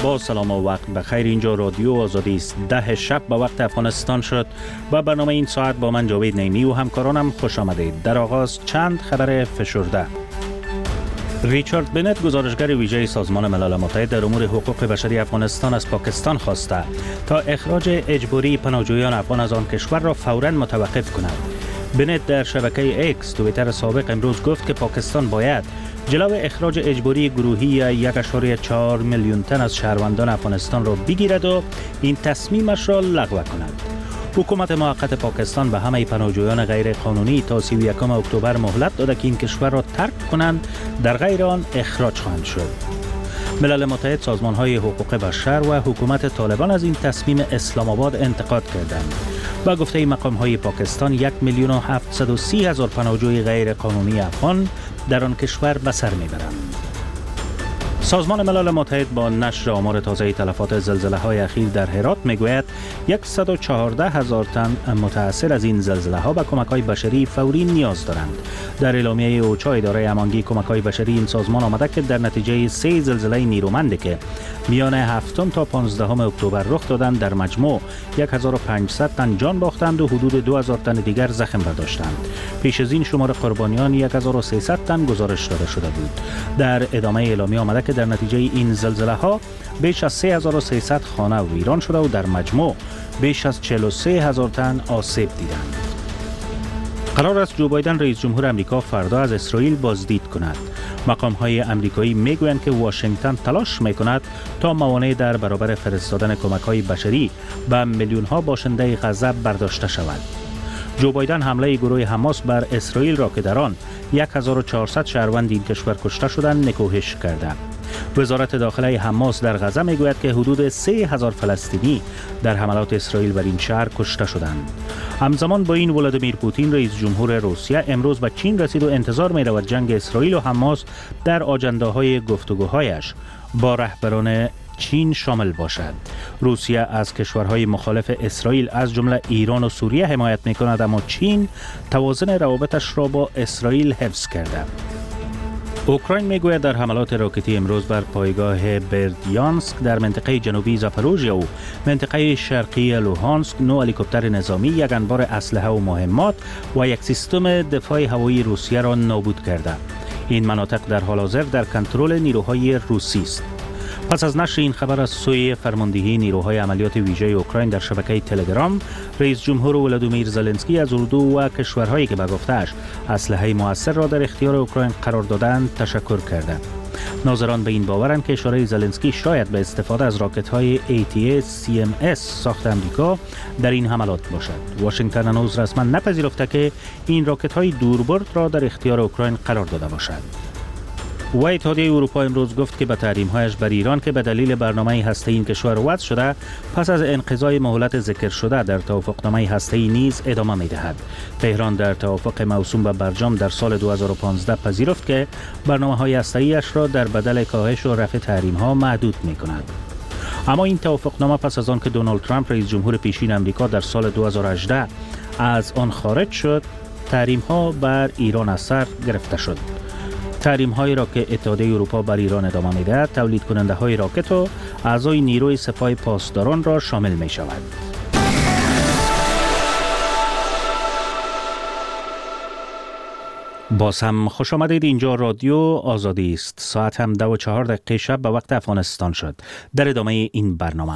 با سلام و وقت بخیر. اینجا رادیو آزادی است. 10 شب به وقت افغانستان شد و برنامه این ساعت با من جاوید نیمی و همکارانم خوش آمدید. در آغاز چند خبر فشرده. ریچارد بنت، گزارشگر ویژه سازمان ملل متحد در امور حقوق بشری افغانستان، از پاکستان خواسته تا اخراج اجباری پناهجویان افغان از آن کشور را فوراً متوقف کند. بنت در شبکه اکس توییتر سابق امروز گفت که پاکستان باید جلو اخراج اجباری گروهی 1.4 میلیون تن از شهروندان افغانستان را بگیرد و این تصمیمش را لغو کند. حکومت موقت پاکستان به همه پناهجویان غیر قانونی تا 31 اکتبر مهلت داده که این کشور را ترک کنند، در غیر آن اخراج خواهند شد. ملل متحد، سازمان‌های حقوق بشر و حکومت طالبان از این تصمیم اسلام آباد انتقاد کردند. با گفته مقام‌های پاکستان 1,730,000 پناهجوی غیر قانونی افغان در آن کشور به سر می‌برند. سازمان ملل متحد با نشر آمار تازه تلفات زلزله‌های اخیر در هرات میگوید 114,000 تن متأثر از این زلزله‌ها به کمک‌های بشری فوری نیاز دارند. در اعلامیه اوچا، اداره امانگی کمک‌های بشری این سازمان آمده که در نتیجه 3 زلزله نیرومندی که میان 7 تا 15 اکتبر رخ دادند، در مجموع 1500 تن جان باختند و حدود 2000 تن دیگر زخم برداشتند. پیش از این شمار قربانیان 1300 تن گزارش داده شده بود. در ادامه اعلامیه آمده که در نتیجه این زلزله‌ها بیش از 3300 خانه ویران شده و در مجموع بیش از 43000 تن آسیب دیدند. قرار است جو بایدن رئیس جمهور آمریکا فردا از اسرائیل بازدید کند. مقام‌های آمریکایی میگویند که واشنگتن تلاش میکند تا موانع در برابر فرستادن کمک‌های بشری به میلیون‌ها باشنده غزه برداشته شود. جو بایدن حمله گروه حماس بر اسرائیل را که در آن 1400 شهروند این کشور کشته شدند نکوهش کرده. وزارت داخله حماس در غزه میگوید که حدود 3000 فلسطینی در حملات اسرائیل بر این شهر کشته شدند. همزمان با این ولادیمیر پوتین رئیس جمهور روسیه امروز به چین رسید و انتظار می‌رود جنگ اسرائیل و حماس در آجنده‌های گفتگوهایش با رهبران چین شامل باشد. روسیه از کشورهای مخالف اسرائیل از جمله ایران و سوریه حمایت می‌کند، اما چین توازن روابطش را با اسرائیل حفظ کرده. اوکراین میگوید در حملات راکتی امروز بر پایگاه بردیانسک در منطقه جنوبی زاپاروژیا و منطقه شرقی لوهانسک 9 هلیکوپتر نظامی، 1 انبار اسلحه و مهمات و 1 سیستم دفاع هوایی روسیه را نابود کرده. این مناطق در حال حاضر در کنترل نیروهای روسی است. پس از نشر این خبر از سوی فرماندهی نیروهای عملیات ویژه اوکراین در شبکه تلگرام، رئیس جمهور ولادیمیر زلنسکی از اردو و کشورهایی که به گفته‌اش اسلحه مؤثر را در اختیار اوکراین قرار دادند تشکر کرده. ناظران به این باورند که اشاره زلنسکی شاید به استفاده از راکت‌های ATACMS ساخت آمریکا در این حملات باشد. واشنگتن هنوز رسما نپذیرفته که این راکت‌های دوربرد را در اختیار اوکراین قرار داده باشد. و اتحادیه اروپا امروز گفت که به تحریم‌هایش بر ایران که به دلیل برنامه هسته‌ای این کشور وضع شده، پس از انقضای مهلت ذکر شده در توافقنامه هسته‌ای نیز ادامه می‌دهد. تهران در توافق موسوم به برجام در سال 2015 پذیرفت که برنامه‌های هسته‌ایش را در بدل کاهش و رفع تحریم‌ها محدود می‌کند. اما این توافقنامه پس از آن که دونالد ترامپ رئیس جمهور پیشین آمریکا در سال 2018 از آن خارج شد، تحریم‌ها بر ایران اثر گرفته شد. تحریم‌هایی را که اتحادیه اروپا بر ایران ادامه می‌دهد، تولید کننده‌های راکت و اعضای نیروی سپاه پاسداران را شامل می‌شود. باز هم خوش آمدید. اینجا رادیو آزادی است. ساعت هم 2:04 شب به وقت افغانستان شد. در ادامه این برنامه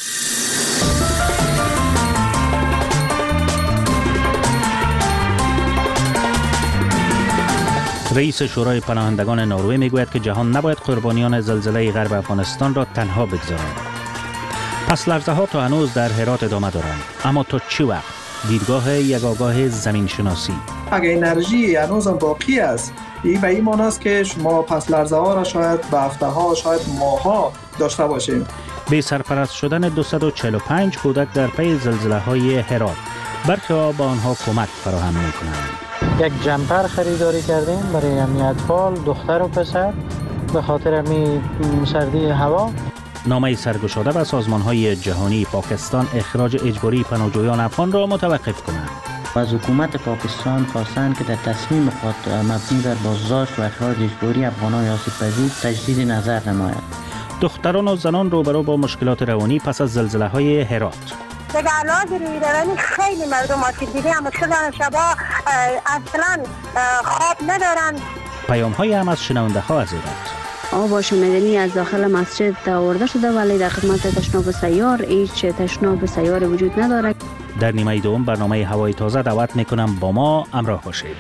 رئیس شورای پناهندگان نروژ میگوید که جهان نباید قربانیان زلزله غرب افغانستان را تنها بگذارد. پس لرزه ها تا هنوز در هرات ادامه دارند، اما تا چه وقت؟ دیدگاه یک آگاه زمین شناسی. اگر انرژی هنوز هم باقی است، این به این معنی است که شما پس لرزه ها را شاید به هفته ها، شاید ماه ها داشته باشیم. به سرپرست شدن 245 کودک در پی زلزله های هرات، برخی ها با آنها کمک فراهم میکنند. یک جمپر خریداری کردیم برای همین اطفال، دختر و پسر، به خاطر همین سردی هوا. نامه سرگشاده به سازمان‌های جهانی پاکستان اخراج اجباری پناهجویان افغان را متوقف کند. از حکومت پاکستان خواستند که در تصمیم خود مبنی بر بازداشت و اخراج اجباری افغانان آسیب‌پذیر تجدید نظر نماید. دختران و زنان روبرو با مشکلات روانی پس از زلزله‌های هرات. دیگه علاج روانی خیلی مردم آسیب دیده هم مشکل دارن، شبا اصلا خواب ندارن. پیام‌های هم از شنونده‌ها از ایران. آب آشامیدنی از داخل مسجد آورده شده ولی در خدمت تشناب سیار هیچ تشناب سیار وجود ندارد. در نیمه دوم برنامه هوای تازه دعوت میکنم با ما همراه باشید.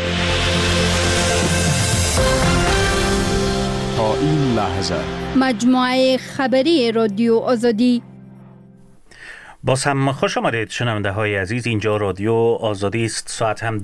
تا این لحظه مجموعه خبری رادیو آزادی. باز هم خوش آمدید شنونده های عزیز. اینجا رادیو آزادی است. ساعت هم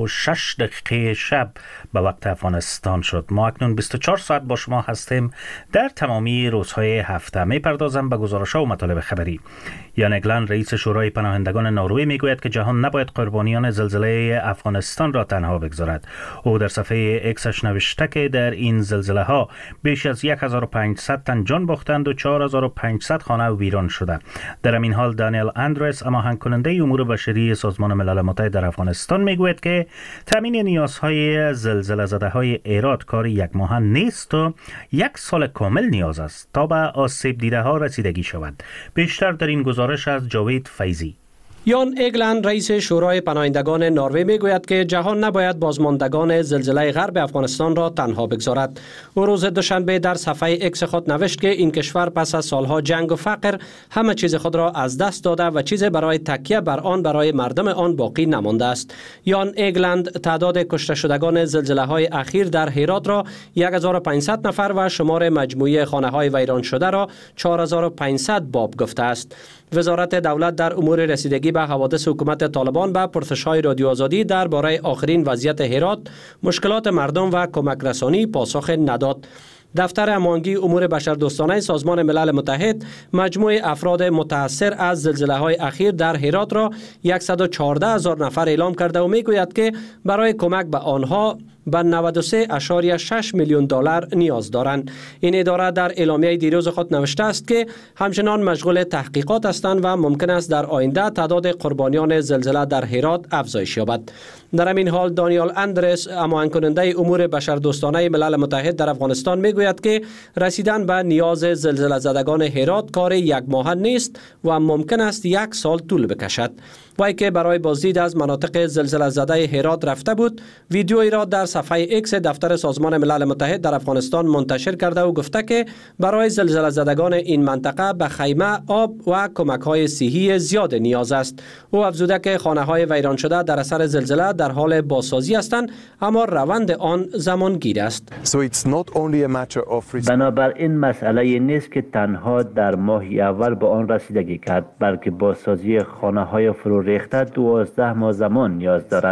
10:06 شب به وقت افغانستان شد. ما اکنون 24 ساعت با شما هستیم در تمامی روزهای هفته. میپردازم به گزارش‌ها و مطالب خبری. یان اگلند رئیس شورای پناهندگان نروژ میگوید که جهان نباید قربانیان زلزله افغانستان را تنها بگذارد. او در صفحه ایکسش نوشته که در این زلزله ها بیش از 1500 تن جان باختند و 4500 خانه ویران شده. در این حال دانیل اندرس، هماهنگ کننده امور بشری سازمان ملل متحد در افغانستان، میگوید که تامین نیازهای زلزله زده های هرات کار یک ماه نیست و 1 سال کامل نیاز است تا به آسیب دیده ها رسیدگی شود. بیشتر در این گزارش از جاوید فیضی. یان اگلند رئیس شورای پناهندگان نروژ میگوید که جهان نباید بازماندگان زلزله غرب افغانستان را تنها بگذارد. او روز دوشنبه در صفحه ایکس خود نوشت که این کشور پس از سالها جنگ و فقر همه چیز خود را از دست داده و چیزی برای تکیه بر آن برای مردم آن باقی نمانده است. یان اگلند تعداد کشته شدگان زلزله های اخیر در هرات را 1500 نفر و شمار مجموعی خانه های ویران شده را 4500 باب گفته است. وزارت دولت در امور رسیدگی به حوادث حکومت طالبان به پرسش‌های رادیو آزادی درباره آخرین وضعیت هرات، مشکلات مردم و کمک رسانی پاسخ نداد. دفتر هماهنگی امور بشردوستانه سازمان ملل متحد مجموع افراد متاثر از زلزله‌های اخیر در هرات را 114,000 نفر اعلام کرده و میگوید که برای کمک به آنها به 93.6 میلیون دلار نیاز دارند. این اداره در اعلامیه دیروز خود نوشته است که همچنان مشغول تحقیقات هستند و ممکن است در آینده تعداد قربانیان زلزله در هرات افزایش یابد. در همین حال دانیال اندرس، هماهنگ کننده امور بشردوستانه ملل متحد در افغانستان، میگوید که رسیدن به نیاز زلزله زدگان هرات کار یک ماه نیست و ممکن است 1 سال طول بکشد. وی که برای بازدید از مناطق زلزله زده هرات رفته بود، ویدیویی را در صفحه ایکس دفتر سازمان ملل متحد در افغانستان منتشر کرده و گفته که برای زلزله زدگان این منطقه به خیمه، آب و کمک‌های صحی زیاد نیاز است. او افزوده که خانه‌های ویران شده در اثر زلزله در حال بازسازی هستند، اما روند آن زمانگیر است. بنابراین مسئله نیست که تنها در ماه اول به آن رسیدگی کرد، بلکه بازسازی خانه‌های فرو ریخته 12 ماه زمان نیاز دارد.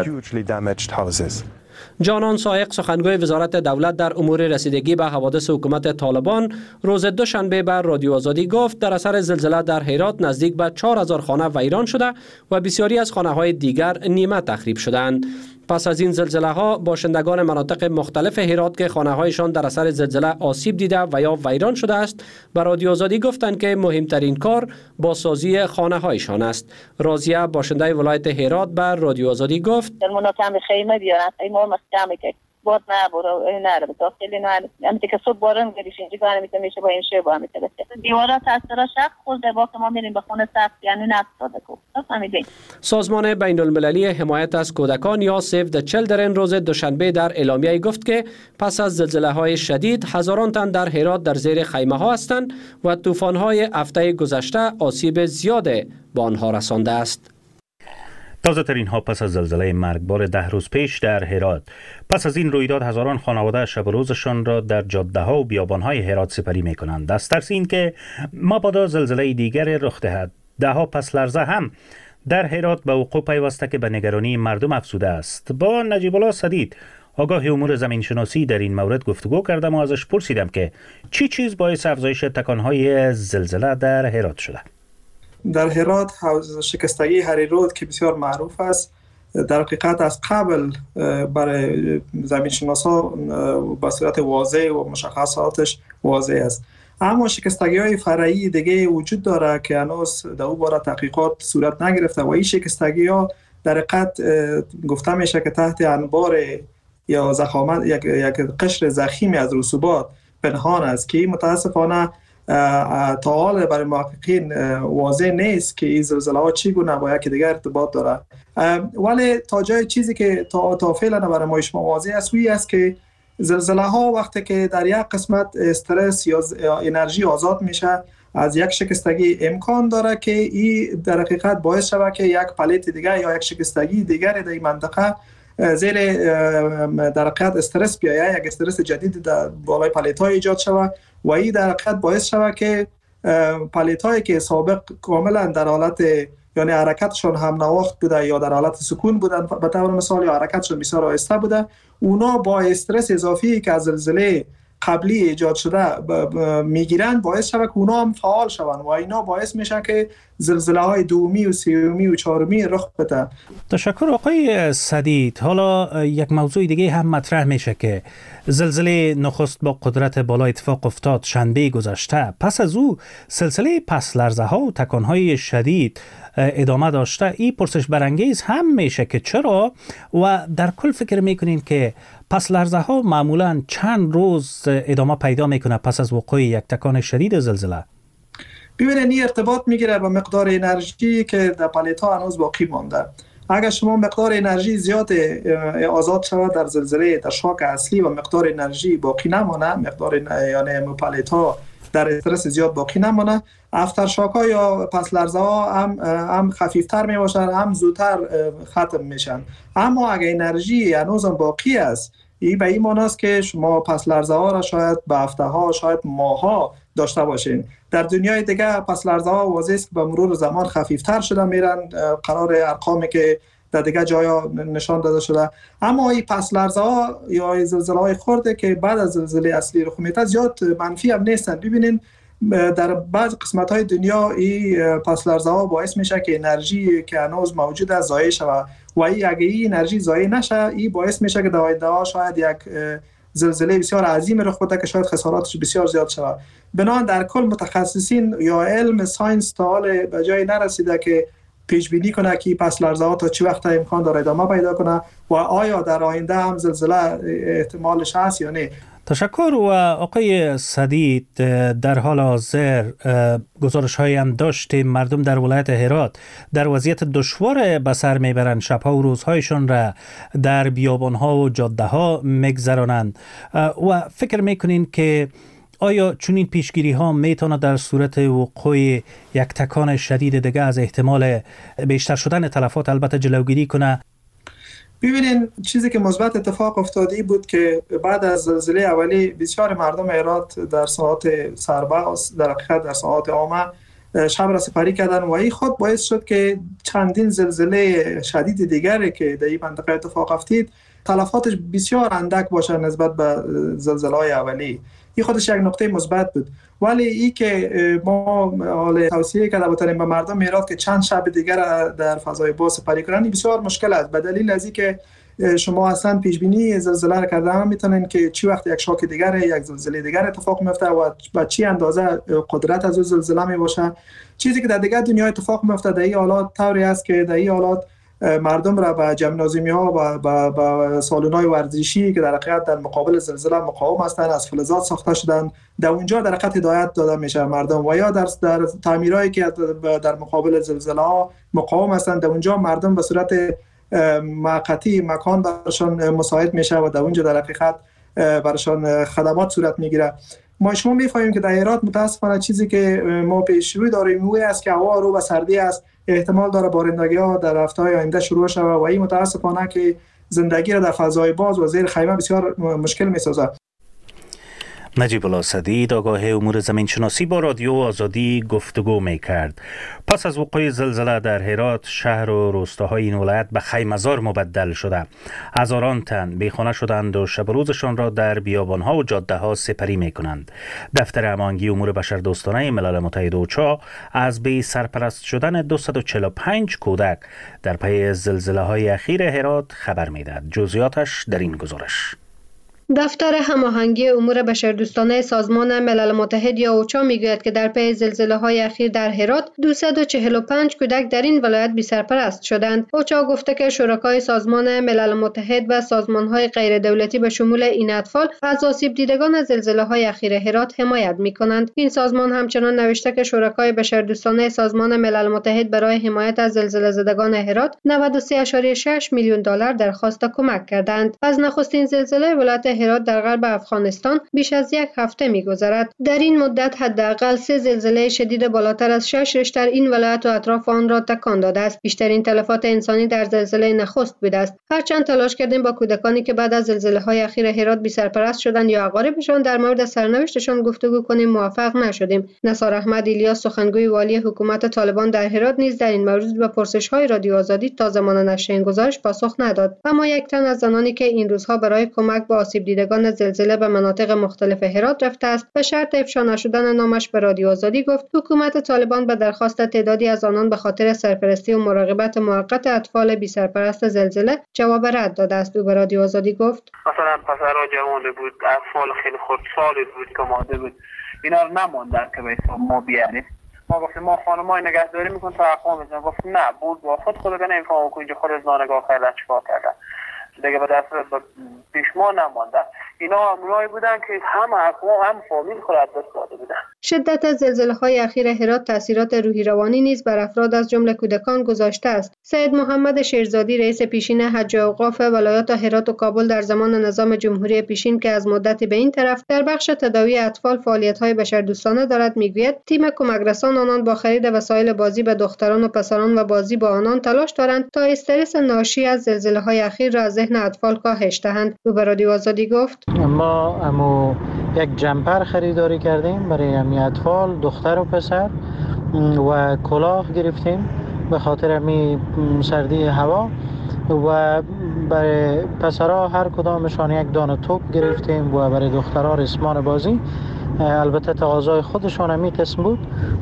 جانان سایق، سخنگوی وزارت دولت در امور رسیدگی به حوادث حکومت طالبان، روز دوشنبه بر رادیو آزادی گفت در اثر زلزله در هرات نزدیک به 4000 خانه ویران شده و بسیاری از خانه‌های دیگر نیمه تخریب شدند. پس از این زلزله ها باشندگان مناطق مختلف هرات که خانه هایشان در اثر زلزله آسیب دیده و یا ویران شده است به رادیو آزادی گفتند که مهمترین کار بازسازی خانه هایشان است. راضیه، باشنده ولایت هرات، بر رادیو آزادی گفت در مناطق خیمه بیارن خیمه مسکمه که بود نه برو نره داخلی نه امتی که صبح بارون گریش اینجا گانه میتونه میشه با این شی با میتونه دیوارات تاثیر شق خود در واقع ما میریم به خونه سقف یعنی نفتاده کو فهمیدین. سازمان بین المللی حمایت از کودکان یا سیو د چیلدرن روز دوشنبه در اعلامیه گفت که پس از زلزله های شدید هزاران تن در هرات در زیر خیمه ها هستند و طوفان های هفته گذشته آسیب زیاد به آنها رسانده است. تازه ترین ها پس از زلزله مرگبار 10 روز پیش در هرات. پس از این رویداد هزاران خانواده شب و روزشان را در جاده ها و بیابان های هرات سپری می کنند. از ترس این که مبادا زلزله دیگر رخ دهد، دهها پس لرزه هم در هرات به وقوع پیوسته که به نگرانی مردم افزوده است. با نجیب الله صدید، آگاه امور زمین شناسی، در این مورد گفتگو کردم و ازش پرسیدم که چی چیز باعث افزایش تکانهای زلزله در هرات شده. در هرات شکستگی هری رود که بسیار معروف است، در حقیقت از قبل برای زمین شناسا به صورت واضح و مشخصاتش واضح است. اما شکستگی های فرعی دیگه وجود داره که هنوز در اون باره تحقیقات صورت نگرفته و این شکستگی ها در حقیقت گفته میشه که تحت انبار یا ضخامت یک قشر ضخیمی از رسوبات پنهان است که متاسفانه تا حال برای محققین واضح نیست که این زلزله ها چگونه با یکی دیگر ارتباط داره. ولی تا جای چیزی که تا فعلا برای ما شما واضح است است که زلزله ها وقتی که در یک قسمت استرس یا انرژی آزاد میشه از یک شکستگی، امکان داره که این در حقیقت باعث شود که یک پلیت دیگر یا یک شکستگی دیگر در این منطقه زیر در حقیقت استرس بیاید، یک استرس جدید در بالای پلیت ها ایجاد شود و این در حقیقت باعث شود که پلیت هایی که سابق کاملا در حالت یعنی حرکتشون هم نواخت بوده یا در حالت سکون بودن به طور مثال یا حرکتشون بسیار آهسته بوده، اونا با استرس اضافی که از زلزله قبلی ایجاد شده میگیرن باعث شود که اونا هم فعال شوند و اینا باعث میشه که زلزله های دومی و سومی و چهارمی رخ بده. تشکر آقای سدید. حالا یک موضوع دیگه هم مطرح میشه که زلزله نخست با قدرت بالا اتفاق افتاد شنبه گذشته، پس از او سلسله پس لرزه ها و تکان های شدید ادامه داشته. این پرسش برانگیز هم میشه که چرا و در کل فکر میکنین که پس لرزه ها معمولا چند روز ادامه پیدا میکنه پس از وقوع یک تکان شدید زلزله؟ ببینید این ارتباط میگیره با مقدار انرژی که در پلیت ها هنوز باقی مانده. اگر شما مقدار انرژی زیاد آزاد شود در زلزله، در شاک اصلی و مقدار انرژی باقی نمانه، مقدار یعنی پلیت ها در استرس زیاد باقی نمانه، افترشاک ها یا پس لرزه ها هم خفیفتر می باشند، هم زودتر ختم میشن. اما اگر انرژی هنوز باقی است، این به این معنی است که شما پس لرزه ها را شاید به هفته ها، شاید ماه ها داشته باشین. در دنیای دیگه پس لرزه ها واضح است که به مرور زمان خفیفتر شده میرن، قرار ارقامی که در دیگه جایا نشان داده شده. اما این پس لرزه ها یا زلزله های خرده که بعد از زلزله اصلی رخ میده زیاد منفی هم نیستن. ببینین در بعض قسمت های دنیا این پس لرزه ها باعث میشه که انرژی که هنوز موجود است ضایع شود و اگه این انرژی ضایع نشه، این باعث میشه که در آینده شاید یک زلزله بسیار عظیم رخ بده که شاید خساراتش بسیار زیاد شود. بنابراین در کل متخصصین یا علم ساینس تا حال به جای نرسیده که پیش بینی کنه که پس لرزه ها تا چه وقت امکان داره ادامه پیدا کنه و آیا در آینده هم زلزله احتمالش هست یا نه. تشکر. و آقای سدید، در حال حاضر گزارش هایی هم داشتیم مردم در ولایت هرات در وضعیت دشوار به سر میبرند، شبها و روزهایشان را در بیابان ها و جاده ها میگذرانند و فکر میکنین که آیا چنین پیشگیری ها میتونه در صورت وقوع یک تکان شدید دیگه از احتمال بیشتر شدن تلفات البته جلوگیری کنه؟ ببینین چیزی که مثبت اتفاق افتاده بود که بعد از زلزله اولی بسیار مردم هرات در ساعات سرباز در حقیقت در ساعات عامه شب را سپری کردن و این خود باعث شد که چندین زلزله شدید دیگری که در این منطقه اتفاق افتید تلفاتش بسیار اندک باشه نسبت به زلزله‌های اولی. این خودش یک نقطه مثبت بود. ولی این که ما حال توصیه کرده بودیم به مردم هرات که چند شب دیگر در فضای باز سپری کنن بسیار مشکل است، به دلیل از اینکه شما اصلا پیش بینی زلزله را کرده هم میتونن که چی وقت یک شاک دیگر، یک زلزله دیگر اتفاق میفته و با چی اندازه قدرت از زلزله می باشه. چیزی که در دیگر دنیا اتفاق میفته در این حالات طوری است که در این حالات مردم را به ژیمنازیوم ها و سالن‌های ورزشی که در حقیقت در مقابل زلزله مقاوم هستند از فلزات ساخته شدن، در اونجا در حقیقت هدایت داده میشه مردم، و یا در تعمیرایی که در مقابل زلزله ها مقاوم هستند در اونجا مردم به صورت موقتی مکان برشان مساعد میشه و در اونجا در حقیقت برشان خدمات صورت میگیره. ما شما میفهمیم که در هرات متاسفانه چیزی که ما پیش روی داریم اون است که هوا رو به سردی است، احتمال داره بارندگی ها در هفته‌های آینده شروع شود و این متاسفانه که زندگی را در فضای باز و زیر خیمه بسیار مشکل می‌سازد. نجیب الله سدید، آگاه امور زمینشناسی، با رادیو آزادی گفتگو می‌کرد. پس از وقوع زلزله در هرات، شهر و روستاهای این ولایت به خیمه‌زار مبدل شده. هزاران تن بیخانه شدند و شب و روزشان را در بیابان‌ها و جاده‌ها سپری می‌کنند. دفتر هماهنگی امور بشردوستانه ملل متحد اوچا از بی سرپرست شدن 245 کودک در پی زلزله‌های اخیر هرات خبر می‌دهد. جزئیاتش در این گزارش. دفتر هماهنگی امور بشردوستانه سازمان ملل متحد یا اوچا میگوید که در پی زلزله‌های اخیر در هرات 245 کودک در این ولایت بی‌سرپرست شدند. اوچا گفته که شرکای سازمان ملل متحد و سازمان‌های غیر دولتی به شمول این اطفال از آسیب دیدگان زلزله‌های اخیر هرات حمایت می‌کنند. این سازمان همچنان نوشته که شرکای بشردوستانه سازمان ملل متحد برای حمایت از زلزله زدگان هرات 93.6 میلیون دلار درخواست کمک کردند. از نخستین زلزله ولایت هرات در غرب افغانستان بیش از یک هفته می‌گذرد. در این مدت حداقل 3 زلزله شدید بالاتر از 6 ریشتر این ولایت و اطراف آن را تکان داده است. بیشترین تلفات انسانی در زلزله نخست بوده است. هرچند تلاش کردیم با کودکانی که بعد از زلزله‌های اخیر هرات بی‌سرپرست شدند یا اقاربشان در مورد سرنوشتشان گفتگو کنیم موفق نشدیم. نثار احمد ایلیاس سخنگوی والی حکومت طالبان در هرات نیز در این مورد به پرسش‌های رادیو آزادی تا زمان نشر این گزارش پاسخ نداد. اما یک تن از زنانی که این روزها برای کمک به آسیب دیدگان زلزله به مناطق مختلف هرات رفته است به شرط افشا نشدن نامش به رادیو آزادی گفت حکومت طالبان به درخواست تعدادی از آنان به خاطر سرپرستی و مراقبت موقت اطفال بی سرپرست زلزله جواب رد داده است. او به رادیو آزادی گفت مثلا پسرها جوان بود، اطفال خیلی خردسالی بود که ماده بود، اینا رو نموندن که به حساب ما بیاریم. ما گفتیم ما خانمای نگهداری میکنیم تا اقوام بزنیم. گفتیم نه، بود با خود نمیفهمم که اینجا خود از نانگاه خیلی چیکار کردن دیگه به دست پیش ما نماندن. اینا امرایی بودن که هم اقوام هم فامیل خود از دست داده بودن. شدت زلزله‌های اخیر هرات تاثیرات روحی روانی نیز بر افراد از جمله کودکان گذاشته است. سید محمد شیرزادی رئیس پیشین حج و اوقاف ولایات هرات و کابل در زمان نظام جمهوری پیشین که از مدتی به این طرف در بخش تداوی اطفال فعالیت‌های بشردوستانه دارد میگوید تیم کمکرسان آنان با خرید وسایل بازی به دختران و پسران و بازی با آنان تلاش دارند تا استرس ناشی از زلزله‌های اخیر را از ذهن اطفال کاهش دهند. او به رادیو آزادی گفت ما یک جمپر خریداری کردیم برای همین اطفال دختر و پسر و کلاه گرفتیم به خاطر همین سردی هوا و برای پسرها هر کدامشان یک دانه توپ گرفتیم و برای دخترها رسمان بازی. البته تقاضای خودشان همین قسم بود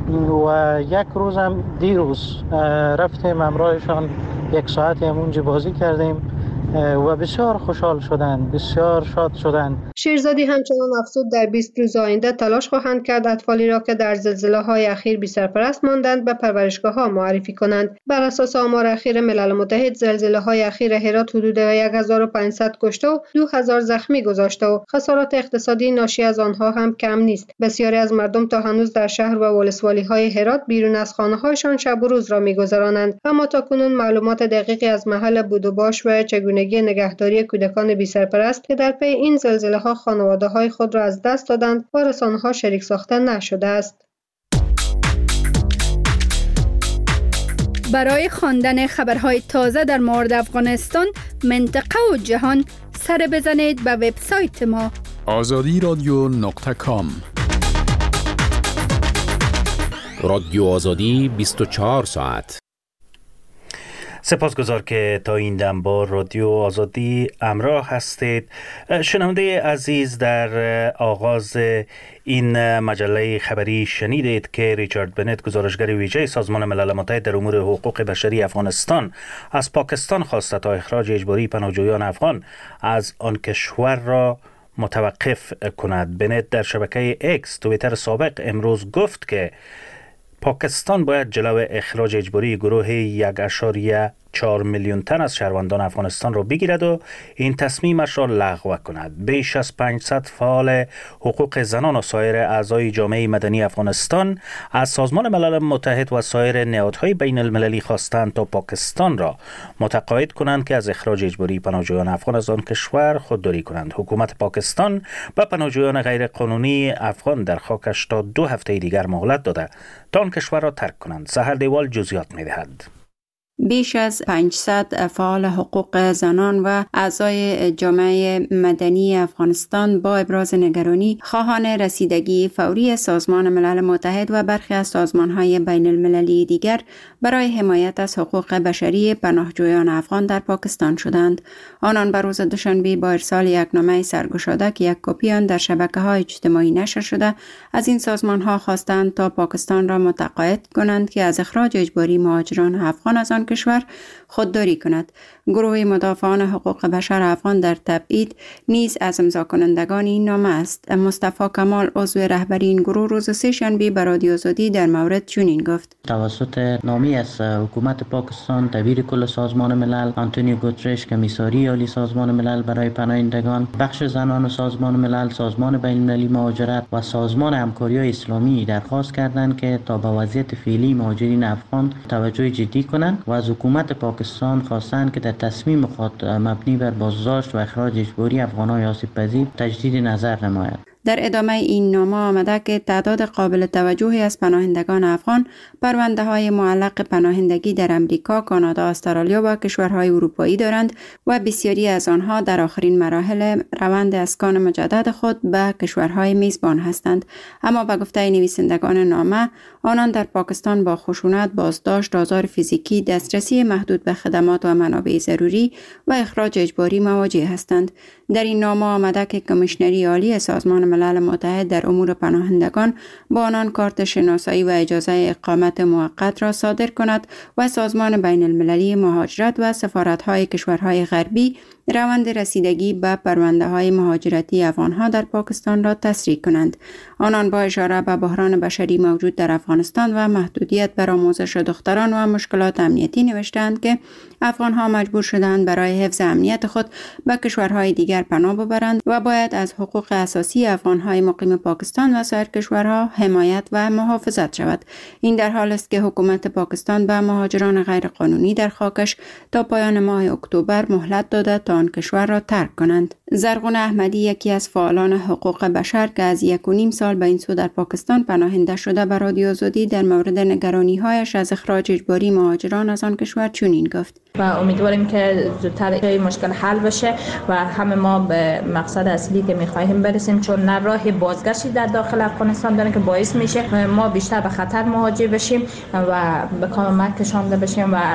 و یک روز هم دیروز رفتیم همراهشان 1 ساعتی همونجا بازی کردیم و بسیار خوشحال شدند، بسیار شاد شدند. شیرزادی همچنان افزود در 20 روز آینده تلاش خواهند کرد اطفالی را که در زلزله‌های اخیر بی سرپرست ماندند به پرورشگاه‌ها معرفی کنند. بر اساس آمار اخیر ملل متحد زلزله‌های اخیر هرات حدود 1500 کشته و 2000 زخمی گذاشته و خسارات اقتصادی ناشی از آنها هم کم نیست. بسیاری از مردم تا هنوز در شهر و ولسوالی‌های هرات بیرون از خانه‌هایشان شب و روز را می‌گذرانند. اما تاکنون معلومات دقیقی از محل بود و باش و چگونگی نگهداری کودکان بی سرپرست که در پی این زلزله‌ها خانواده‌های خود را از دست دادند با رسانه‌ها شریک ساخته نشده است. برای خواندن خبرهای تازه در مورد افغانستان، منطقه و جهان سر بزنید به وبسایت ما azadiradyo.com. رادیو آزادی 24 ساعت. سپاسگزار که تا این دم با رادیو آزادی همراه هستید. شنونده عزیز، در آغاز این مجله خبری شنیدید که ریچارد بنت، گزارشگر ویژه سازمان ملل متحد در امور حقوق بشری افغانستان، از پاکستان خواسته تا اخراج اجباری پناهجویان افغان از آن کشور را متوقف کند. بنت در شبکه اکس توییتر سابق امروز گفت که پاکستان باید جلو اخراج اجباری گروه 1.4 میلیون تن از شهروندان افغانستان را بگیرد و این تصمیمش را لغو کند. بیش از 500 فعال حقوق زنان و سایر اعضای جامعه مدنی افغانستان از سازمان ملل متحد و سایر نهادهای بین المللی خواستند تا پاکستان را متقاعد کنند که از اخراج اجباری پناهجویان افغان از آن کشور خودداری کنند. حکومت پاکستان به پناهجویان غیر قانونی افغان در خاکش تا 2 هفته دیگر مهلت داده تا آن کشور را ترک کنند. سحر دیوال جزئیات می‌دهد. بیش از 500 فعال حقوق زنان و اعضای جامعه مدنی افغانستان با ابراز نگرانی خواهان رسیدگی فوری سازمان ملل متحد و برخی از سازمان‌های بین المللی دیگر برای حمایت از حقوق بشری پناهجویان افغان در پاکستان شدند. آنان بر روز دوشنبه با ارسال یک نامه سرگشاده که یک کپی آن در شبکه‌های اجتماعی نشر شده از این سازمان‌ها خواستند تا پاکستان را متقاعد کنند که از اخراج اجباری مهاجران افغان از آن کشور خودداری کند. گروه مدافعان حقوق بشر افغان در تبعید نیز از امضا کنندگان این نامه است. مصطفی کمال عضو رهبری این گروه روز سه‌شنبه به رادیو آزادی در مورد چنین گفت: توسط نامه از حکومت پاکستان دبیر کل سازمان ملل آنتونیو گوترش، کمیساری عالی سازمان ملل برای پناهندگان، بخش زنان سازمان ملل، سازمان بین المللی مهاجرت و سازمان همکاری اسلامی درخواست کردند که تا به وضعیت فعلی مهاجرین افغان توجه جدی کنند و از حکومت پاکستان خواستند که در تصمیم خود مبنی بر بازداشت و اخراج اجباری افغانان آسیب پذیر تجدید نظر نماید. در ادامه این نامه آمده که تعداد قابل توجهی از پناهندگان افغان پرونده‌های معلق پناهندگی در امریکا، کانادا، استرالیا و کشورهای اروپایی دارند و بسیاری از آنها در آخرین مراحل روند اسکان مجدد خود به کشورهای میزبان هستند. اما به گفته نویسندگان نامه، آنان در پاکستان با خشونت، بازداشت، آزار فیزیکی، دسترسی محدود به خدمات و منابع ضروری و اخراج اجباری مواجه هستند. در این نامه آمده که کمیشنری عالی سازمان ملل متحد در امور پناهندگان با آنان کارت شناسایی و اجازه اقامت موقت را صادر کند و سازمان بین المللی مهاجرت و سفارت‌های کشورهای غربی روند رسیدگی به پرونده‌های مهاجرتی افغان‌ها در پاکستان را تسریع کنند. آنان با اشاره به بحران بشری موجود در افغانستان و محدودیت بر آموزش دختران و مشکلات امنیتی نوشتند که افغان‌ها مجبور شدند برای حفظ امنیت خود به کشورهای دیگر پناه ببرند و باید از حقوق اساسی افغان‌های مقیم پاکستان و سایر کشورها حمایت و محافظت شود. این در حال است که حکومت پاکستان به مهاجران غیرقانونی در خاکش تا پایان ماه اکتبر مهلت داده تا آن کشور را ترک کنند. زرغون احمدی، یکی از فعالان حقوق بشر که از 1.5 سال به این سو در پاکستان پناهنده شده، به رادیو آزادی در مورد نگرانی‌هایش از اخراج اجباری مهاجران از آن کشور چنین گفت: و امیدواریم که زودتر این مشکل حل بشه و همه ما به مقصد اصلی که می‌خواهیم برسیم، چون نه راه بازگشتی در داخل افغانستان داره که باعث میشه ما بیشتر به خطر مواجه بشیم و به کمک کشانده بشیم و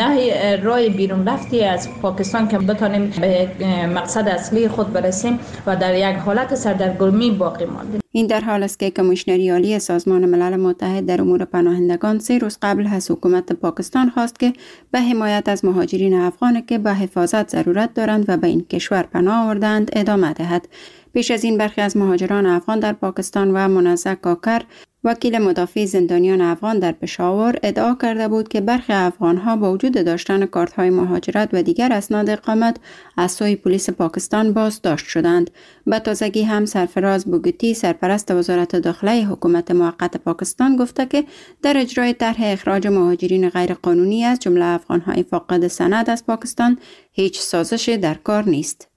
نه راه بیرون رفتی از پاکستان که بتونیم به مقصد اصلی خود برسیم و در یک حالت سردرگمی باقی ماندیم. این در حال است که کمیشنری عالی سازمان ملل متحد در امور پناهندگان 3 روز قبل از حکومت پاکستان خواست که به حمایت از مهاجرین افغان که به حفاظت ضرورت دارند و به این کشور پناه آوردند ادامه دهد. پیش از این برخی از مهاجران افغان در پاکستان و منزه کاکر، وکیل مدافع زندانیان افغان در پشاور، ادعا کرده بود که برخی افغان‌ها با وجود داشتن کارت‌های مهاجرت و دیگر اسناد اقامت از سوی پلیس پاکستان بازداشت شدند. به تازگی هم سرفراز بوگتی، سرپرست وزارت داخله حکومت موقت پاکستان، گفته که در اجرای طرح اخراج مهاجرین غیرقانونی از جمله افغان‌های فاقد سند از پاکستان هیچ سازشی در کار نیست.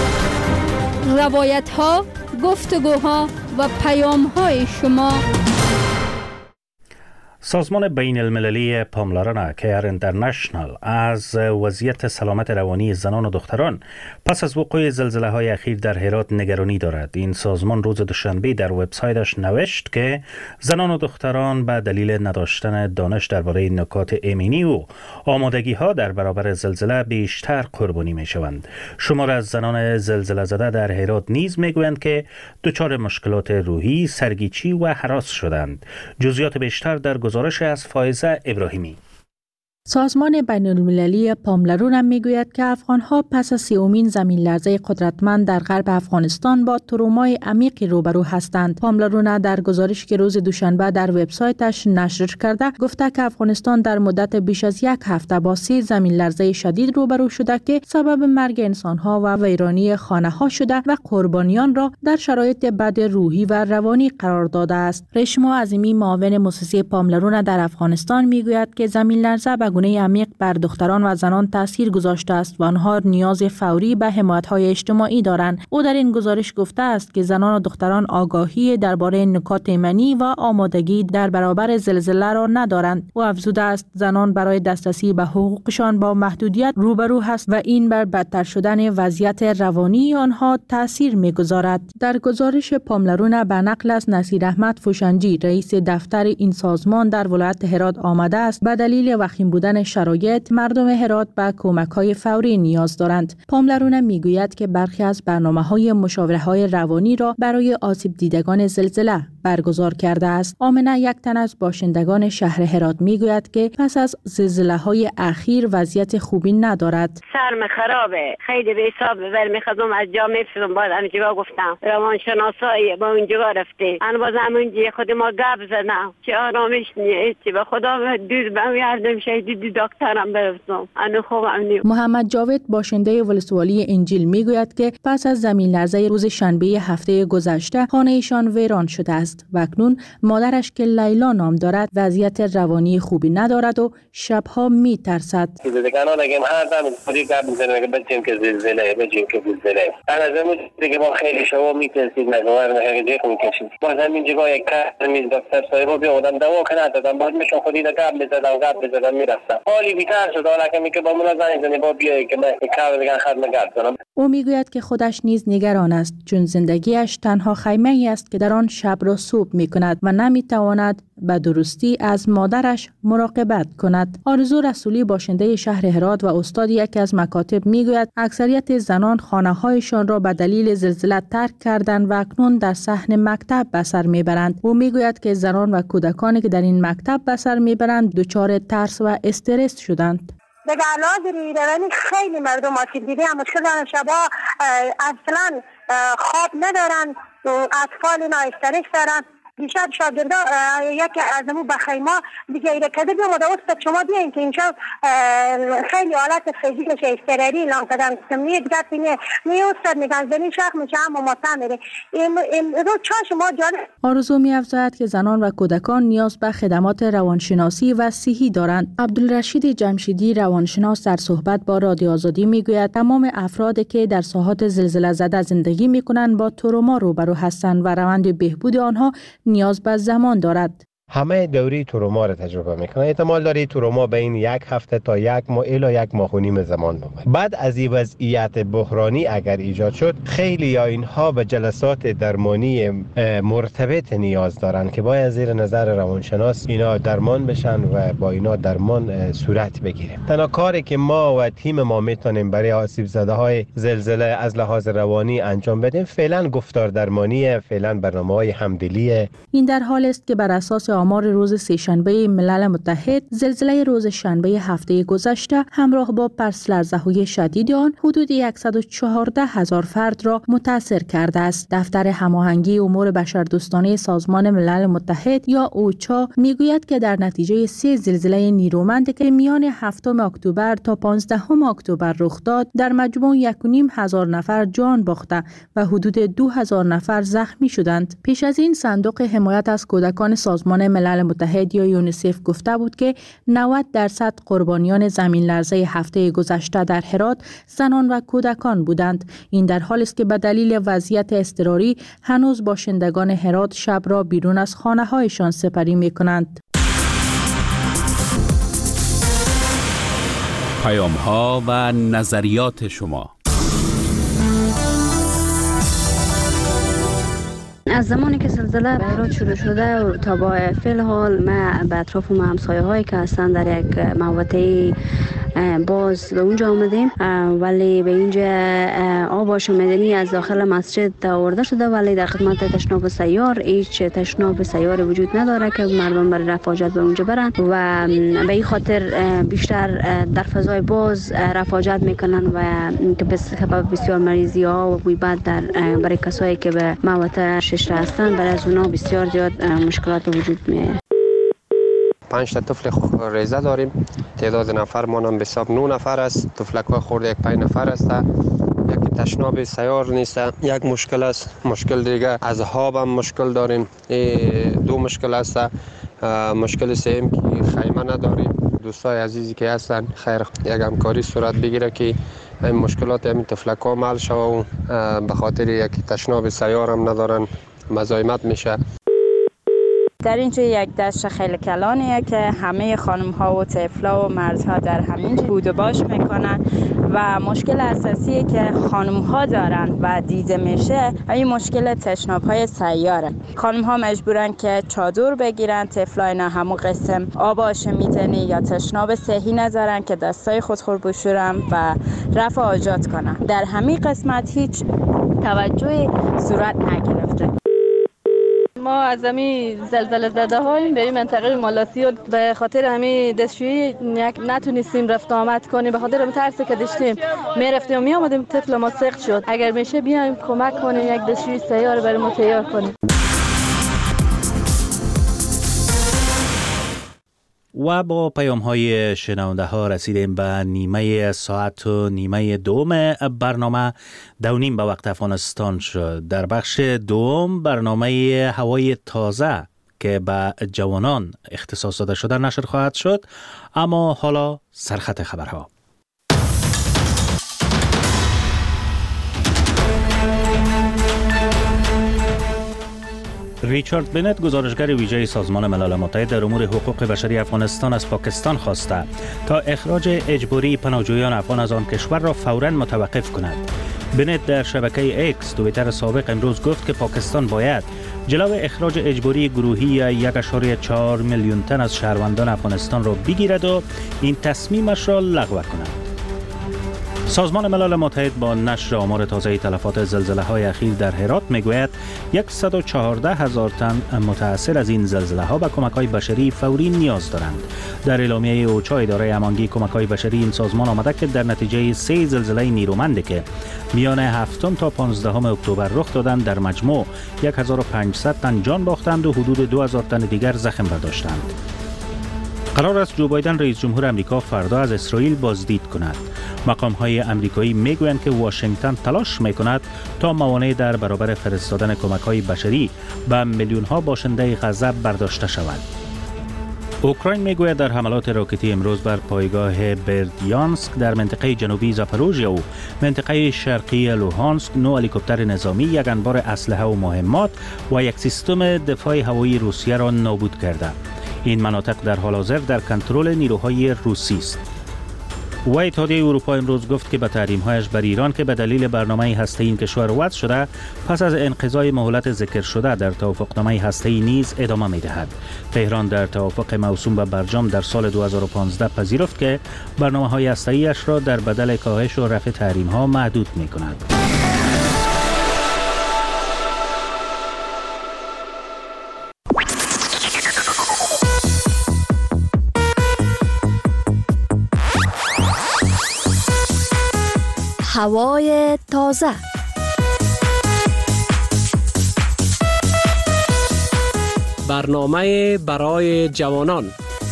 روایت‌ها، گفتگوها و پیام‌های شما. سازمان بین المللی پاملرنه کیر اینترنشنال از وضعیت سلامت روانی زنان و دختران پس از وقوع زلزله های اخیر در هرات نگرانی دارد. این سازمان روز دوشنبه در وبسایتش نوشت که زنان و دختران به دلیل نداشتن دانش درباره نکات ایمنی و آمادگی ها در برابر زلزله بیشتر قربانی می شوند. شمار از زنان زلزله زده در هرات نیز می گویند که دچار مشکلات روحی، سرگیچی و هراس شدند. جزئیات بیشتر در گزارش از فائزه ابراهیمی. سازمان بین المللی پاملرون هم میگوید که افغانها پس از 30مین زمین لرزه قدرتمند در غرب افغانستان با ترومای عمیقی روبرو هستند. پاملرون در گزارشی که روز دوشنبه در وبسایتش نشر کرده گفته که افغانستان در مدت بیش از 1 هفته با 3 زمین لرزه شدید روبرو شده که سبب مرگ انسانها و ویرانی خانه‌ها شده و قربانیان را در شرایط بد روحی و روانی قرار داده است. رشما عظیمی، معاون مؤسسه پاملرون در افغانستان، میگوید که زمین لرزه به گونه عمیق بر دختران و زنان تاثیر گذاشته است و آنها نیاز فوری به حمایت‌های اجتماعی دارند. او در این گزارش گفته است که زنان و دختران آگاهی درباره نکات ایمنی و آمادگی در برابر زلزله را ندارند. او افزوده است زنان برای دسترسی به حقوقشان با محدودیت روبرو هست و این بر بدتر شدن وضعیت روانی آنها تاثیر می‌گذارد. در گزارش پاملرون به نقل از نصیر احمد فوشنجی، رئیس دفتر این سازمان در ولایت هرات آمده است به دلیل وخیم بودن شرایط مردم هرات به کمک‌های فوری نیاز دارند. پاملرون میگوید که برخی از برنامه‌های مشاوره‌های روانی را برای آسیب دیدگان زلزله برگزار کرده است. آمنه، یک تن از باشندگان شهر هرات میگوید که پس از زلزله‌های اخیر وضعیت خوبی ندارد. سرم خرابه، خیلی به حساب ببر میخوام از جا میفرستم. باز همینجا گفتم روانشناسایی با اونجا رفته، انا باز همونجا خود ما گپ زدم که آرامش نیست، به خدا دید به یاردم شهید دکترم برسم. انا خوبم نیست. محمد جاوید باشنده ولسوالی انجیل میگوید که پس از زمین لرزه روز شنبه هفته گذشته خانه ایشان ویران شده است و اکنون مادرش که لیلا نام دارد وضعیت روانی خوبی ندارد و شبها میترسد. دیگران اگه هر دم خودی گپ میزنه که بچیم که زلزله بچیم که زلزله. انا زمین دیگه ما خیلی شوا میترسید نگوار نهگی میکشید. باز همین جگاه یک کار میز دکتر صاحب بیادم دوا کنه دادم باز میشون خودی گپ میزدم میرفتم. حالی بیتر شد حالا که با من زنگ با بیای که من کار دیگه خدمت کنم. او میگوید که خودش نیز نگران است چون زندگیش تنها خیمه‌ای است که در آن شب را صبح میکند و نمیتواند به درستی از مادرش مراقبت کند. آرزو رسولی باشنده شهر هرات و استاد یکی از مکاتب میگوید اکثریت زنان خانه‌هایشان را به دلیل زلزله ترک کردند و اکنون در صحن مکتب به سر میبرند. او میگوید که زنان و کودکانی که در این مکتب به سر میبرند دچار ترس و استرس شدند. دیگه علاج روانی خیلی مردم آسیب دیده هم مشکل دارن، شبا اصلا خواب ندارن، اطفال اینا استرس دارن. دیشب شاگردا یکی از امو بخیما دیگه ایره کده بیام و استاد شما بیاین که اینجا خیلی حالت فیزیکش استراری اعلام کردن. میگه دیگه می استاد میگن زمین شخ میشه اما مطمئن میره رو چا شما جان. آرزو می‌افزاید که زنان و کودکان نیاز به خدمات روانشناسی و صحی دارند. عبدالرشید جمشیدی روانشناس در صحبت با رادیو آزادی میگوید تمام افرادی که در ساحات زلزله زده زندگی میکنند با تروما روبرو هستند و روند بهبود آنها نیاز به زمان دارد. همه دوری تروما را تجربه میکنه. احتمال داره تروما بین یک هفته تا یک ماه الی یک ماه و نیم زمان ببره. بعد از این وضعیت بحرانی اگر ایجاد شد، خیلی یا اینها به جلسات درمانی مرتبط نیاز دارن که باید زیر نظر روانشناس اینا درمان بشن و با اینا درمان صورت بگیره. تنها کاری که ما و تیم ما میتونیم برای آسیب زده های زلزله از لحاظ روانی انجام بدیم فعلا گفتار درمانی، فعلا برنامه‌های همدلیه. این در حال است که بر اساس آمار روز سه‌شنبه ملل متحد زلزله روز شنبه هفته گذشته همراه با پس لرزه‌های شدید آن حدود 114,000 فرد را متاثر کرده است. دفتر هماهنگی امور بشردوستانه سازمان ملل متحد یا اوچا میگوید که در نتیجه 3 زلزله نیرومند که میان 7 اکتبر تا 15 اکتبر رخ داد در مجموع 1,500 نفر جان باخته و حدود 2,000 نفر زخمی شدند. پیش از این صندوق حمایت از کودکان سازمان ملل متحد یا یونیسف گفته بود که 90% قربانیان زمین لرزه هفته گذشته در هرات زنان و کودکان بودند. این در حالی است که به دلیل وضعیت اضطراری هنوز باشندگان هرات شب را بیرون از خانه‌هایشان سپری می‌کنند. پیام‌ها و نظریات شما. از زمانی که زلزله به هرات شروع شده و تا با فعل حال ما به اطراف و همسایه هایی که هستن در یک محوطه باز به اونجا آمدیم، ولی به اینجا آب آشامیدنی از داخل مسجد آورده شده، ولی در خدمت تشناب سیار هیچ تشناب سیار وجود نداره که مردم برای رفع حاجت به اونجا برن و به این خاطر بیشتر در فضای باز رفع حاجت میکنن و که به سبب بسیار مریضی ها و بوی بد برای کسایی که به محوطه ششره هستن برای از اونا بسیار زیاد مشکلات وجود میاد. 5 تا طفل ریزه داریم. تعداد نفر مانم به حساب 9 نفر است. طفلک‌ها خورده یک 5 نفر است. یک تشناب سیار نیست. یک مشکل است. مشکل دیگه از آب هم مشکل داریم. 2 مشکل است. مشکل سوم که خیمه نداریم. دوستای عزیزی که هستن خیر یک همکاری صورت بگیره که این مشکلات همین طفلک‌ها حل شوه و به خاطر یک تشناب سیار هم ندارن مزاحمت میشه. در اینجا یک دشت خیلی کلانیه که همه خانم ها و طفلا و مردها در همینجا بود و باش میکنن و مشکل اساسیه که خانم ها دارن و دیده میشه این مشکل تشناب های سیاره. خانم ها مجبورن که چادر بگیرن، طفلا اینا همون قسم آب آشامیدنی یا تشناب صحی ندارن که دستای خودخور بشورن و رفع حاجات کنن. در همین قسمت هیچ توجهی صورت نگرفته. ما از همین زلزله زده های به این منطقه مالاسیو به خاطر همین دستشویی نتونستیم رفت آمد کنیم، به خاطر همین ترسی که داشتیم میرفتیم و می آمدیم. طفل ما سقط شد. اگر میشه بیایم کمک کنیم، یک دستشویی سیاره برای ما تیار کنیم. و با پیام های شنونده ها رسیدیم به نیمه ساعت و نیمه دوم برنامه. 2:30 به وقت افغانستان شد. در بخش دوم برنامه هوای تازه که به جوانان اختصاص داده شده نشر خواهد شد. اما حالا سرخط خبرها. ریچارد بنت، گزارشگر ویژه سازمان ملل متحد در امور حقوق بشری افغانستان، از پاکستان خواسته تا اخراج اجباری پناهجویان افغان از آن کشور را فوراً متوقف کند. بنت در شبکه ایکس توییتر سابق امروز گفت که پاکستان باید جلو اخراج اجباری گروهی 1.4 میلیون تن از شهروندان افغانستان را بگیرد و این تصمیمش را لغو کند. سازمان ملل متحد با نشر آمار تازه تلفات زلزله‌های اخیر در هرات میگوید 114,000 تن متأثر از این زلزله‌ها به کمک‌های بشری فوری نیاز دارند. در اعلامیه اوچا اداره امانگی کمک‌های بشری این سازمان آمده که در نتیجه 3 زلزله نیرومندی که میان 7 تا 15 اکتبر رخ دادند در مجموع 1500 تن جان باختند و حدود 2000 تن دیگر زخم برداشتند. قرار است جو بایدن رئیس جمهور امریکا فردا از اسرائیل بازدید کند. مقام‌های امریکایی میگویند که واشنگتن تلاش میکند تا موانع در برابر فرستادن کمک‌های بشری به میلیون‌ها باشنده غزه برداشته شود. اوکراین میگوید در حملات راکتی امروز بر پایگاه بردیانسک در منطقه جنوبی زاپاروژیا و منطقه شرقی لوهانسک 9 هلیکوپتر نظامی، یک انبار اسلحه و مهمات و یک سیستم دفاع هوایی روسیه را نابود کرده. این مناطق در حال حاضر در کنترل نیروهای روسی است. و اتحادیه اروپا امروز گفت که به تحریم‌هایش بر ایران که به دلیل برنامه هسته‌ای این کشور وضع شده پس از انقضای مهلت ذکر شده در توافقنامه هسته‌ای نیز ادامه می‌دهد. تهران در توافق موسوم به برجام در سال 2015 پذیرفت که برنامه‌های هسته‌ایش را در بدل کاهش و رفع تحریم‌ها محدود می‌کند. هوای تازه. برنامه برای جوانان.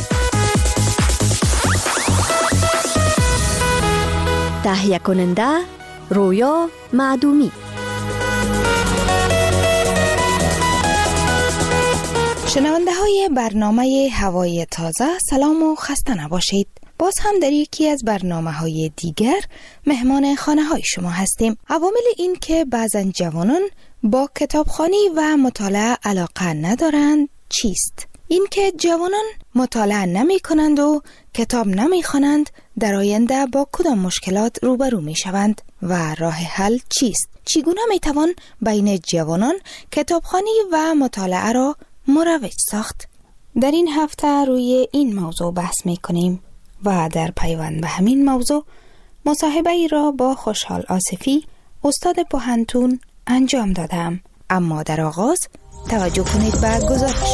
تهیه کننده رویا معدومی. شنونده های برنامه هوای تازه، سلام و خسته نباشید. باز هم در یکی از برنامه‌های دیگر مهمان خانه‌های شما هستیم. عوامل این که بعضن جوانان با کتابخوانی و مطالعه علاقه ندارند چیست؟ این که جوانان مطالعه نمی کنند و کتاب نمی خوانند در آینده با کدام مشکلات روبرو می شوند و راه حل چیست؟ چگونه می توان بین جوانان کتابخوانی و مطالعه را مروج ساخت؟ در این هفته روی این موضوع بحث می کنیم و در پیوند به همین موضوع مصاحبه ای را با خوشحال آصفی استاد پوهنتون انجام دادم. اما در آغاز توجه کنید به گزارش.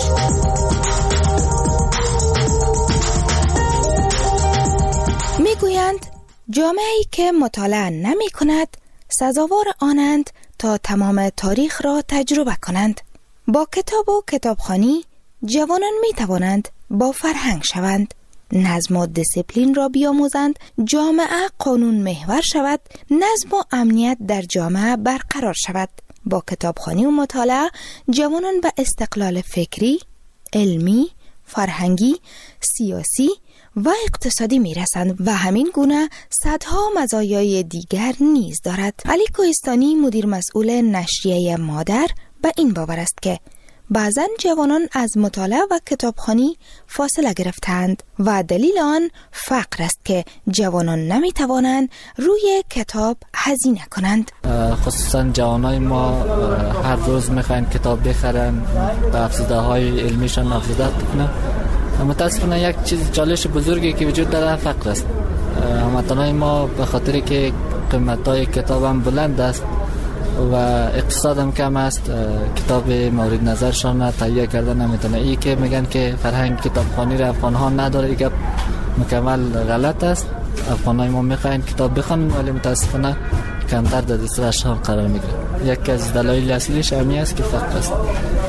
میگویند جامعه‌ای که مطالعه نمی کند سزاوار آنند تا تمام تاریخ را تجربه کنند. با کتاب و کتابخوانی جوانان می توانند با فرهنگ شوند، نظم و دیسیپلین را بیاموزند، جامعه قانون محور شود، نظم و امنیت در جامعه برقرار شود. با کتابخوانی و مطالعه جوانان به استقلال فکری، علمی، فرهنگی، سیاسی و اقتصادی میرسند و همین گونه صدها مزایای دیگر نیز دارد. علی کوهستانی مدیر مسئول نشریه مادر به این باور است که بعضن جوانان از مطالعه و کتابخوانی فاصله گرفتند و دلیل آن فقر است که جوانان نمی توانند روی کتاب هزینه کنند. خصوصا جوانای ما هر روز میخواین کتاب بخرن، به افزوده های علمیشان افزوده کنن. متاسفانه یک چیز چالش بزرگی که وجود داره فقر است. هموطنای ما به خاطر که قیمت‌های کتاب هم بلند است و اقتصادم کم است، کتاب مورد نظرشان را تهیه کردن نمیتونه. این که میگن که فرهنگ کتابخوانی را افغان ها نداره، این مکمل غلط است. افغان های ما میخواین کتاب بخونن ولی متاسفانه کمتر در دسترسشان قرار میگیره. یکی از دلایل اصلیش همین است که فقر است.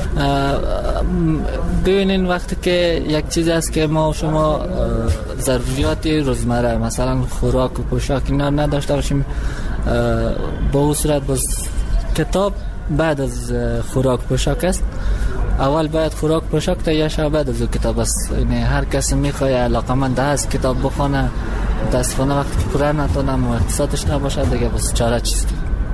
ببینین وقتی که یک چیز است که ما و شما ضروریات روزمره مثلا خوراک و پوشاک اینا نداشته باشیم، با اون صورت باز کتاب بعد از خوراک پوشاک است. اول باید خوراک پوشاک تهیه شود، بعد از کتاب است. یعنی هر کسی میخواد علاقمند است کتاب بخونه، متاسفانه وقتی که پوره نتونم و اقتصادش نباشه دیگه بس چاره چیست.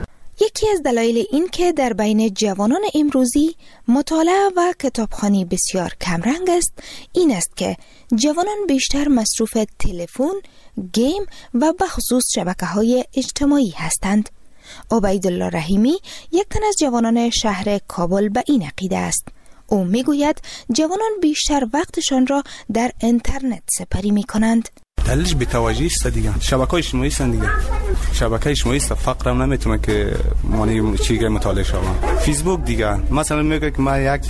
یکی از دلایل این که در بین جوانان امروزی مطالعه و کتابخوانی بسیار کمرنگ است این است که جوانان بیشتر مصروف تلفن، گیم و بخصوص شبکه‌های اجتماعی هستند. عبیدالله رحیمی یک تن از جوانان شهر کابل به این عقیده است. او میگوید جوانان بیشتر وقتشان را در اینترنت سپری می کنند. دلیلش بی‌توجهی است دیگه. شبکه‌های اجتماعی است دیگه. شبکه اجتماعی است، فقرم نمیتونه که معنی چیزی مطالعه شوم. فیسبوک دیگه مثلا میگه که ما یک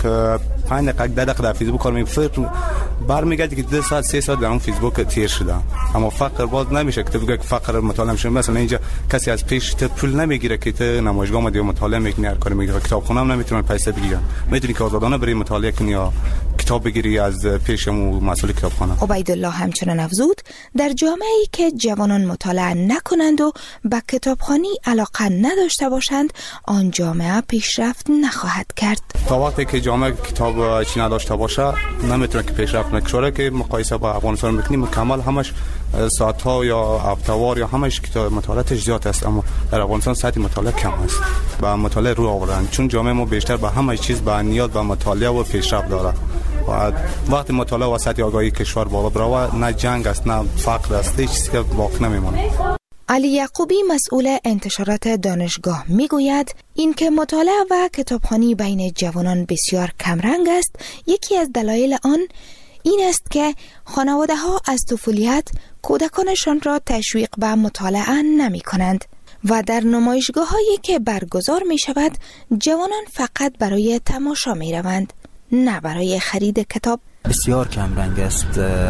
5 دقیقه 10 دقیقه در فیسبوک کار می‌کنم، برمیگردی که 2 ساعت 3 ساعت در اون فیسبوک تیر شده. اما فقر باز نمیشه که تو بگی که فقر مطالعه میشه. مثلا اینجا کسی از پیش تو پول نمیگیره که تو نمایشگاه اومدی مطالعه میکنی، هر کاری میگیره. کتابخونه هم نمیتونه پیسه بگیره. میتونی که آزادانه بری مطالعه کنی یا کتاب بگیری از پیشمو مسئول کتابخانه. عبیدالله همچنان افزود در جامعه‌ای که جوانان مطالعه نکنند و به کتابخوانی علاقه نداشته باشند، آن جامعه پیشرفت نخواهد کرد. تا وقتی که جامعه کتاب چی نداشته باشه نمیتونه که پیشرفت نکنه. که مقایسه با افغانستان میکنیم کامل همش ساعت‌ها یا هفته‌وار یا همش کتاب مطالعاتش زیاد است، اما در افغانستان ساعت مطالعه کم است. با مطالعه رو آوردن چون جامعه ما بیشتر به همه چیز با نیاز به مطالعه و پیشرفت داره. و وقتی مطالعه و سطح آگاهی کشور بالا بره نه جنگ است نه فقر است، هیچ چیزی که باقی نمیمونه. علی یعقوبی مسئول انتشارات دانشگاه میگوید این که مطالعه و کتابخوانی بین جوانان بسیار کمرنگ است، یکی از دلایل آن این است که خانواده ها از طفولیت کودکانشان را تشویق به مطالعه نمی کنند و در نمایشگاه هایی که برگزار می شود جوانان فقط برای تماشا می روند، نه برای خرید کتاب. بسیار کم رنگ است.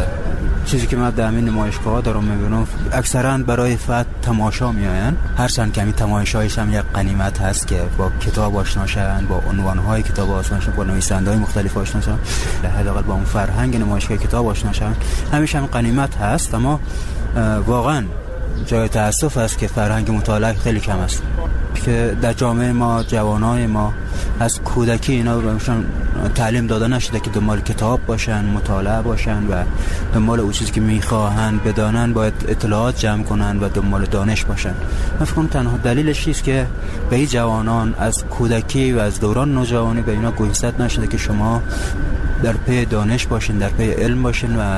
چیزی که من در همین نمایشگاه دارم میبینم اکثرا برای فقط تماشا میآیند، هرچند که همین تماشایش هم یک غنیمت هست که با کتاب آشنا شوند، با عنوانهای کتاب آشنا شوند، با نویسنده‌های مختلف آشنا شوند، حداقل با اون فرهنگ نمایشگاه کتاب آشنا شوند، همیشه هم غنیمت هست. اما واقعا جای تأسف است که فرهنگ مطالعه خیلی کم است، که در جامعه ما جوانان ما از کودکی اینا بهشون تعلیم داده نشده که دنبال کتاب باشن، مطالعه باشن و دنبال اون چیزی که میخواهن بدانن باید اطلاعات جمع کنن و دنبال دانش باشن. من فکر کنم تنها دلیلش است که به این جوانان از کودکی و از دوران نوجوانی به اینا گوشزد نشده که شما در پی دانش باشین، در پی علم باشین و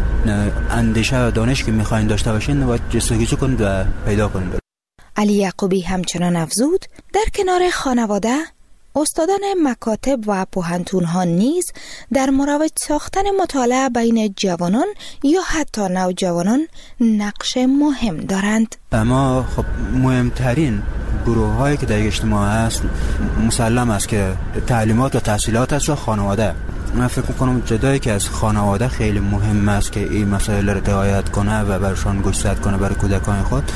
اندیشه و دانش که میخواین داشته باشین باید جستجو کنید و پیدا کنید. علی یعقوبی همچنان افزود در کنار خانواده، استادان مکاتب و پوهنتون‌ها نیز در مروج ساختن مطالعه بین جوانان یا حتی نوجوانان نقش مهم دارند. اما خب مهمترین گروه هایی که در اجتماع هست مسلم است که تعلیمات و تحصیلات است و خانواده. من فکر میکنم جدایی که از خانواده خیلی مهم است که این مسائل را رعایت کنه و برشان گوشزد کنه برای کودکان خود.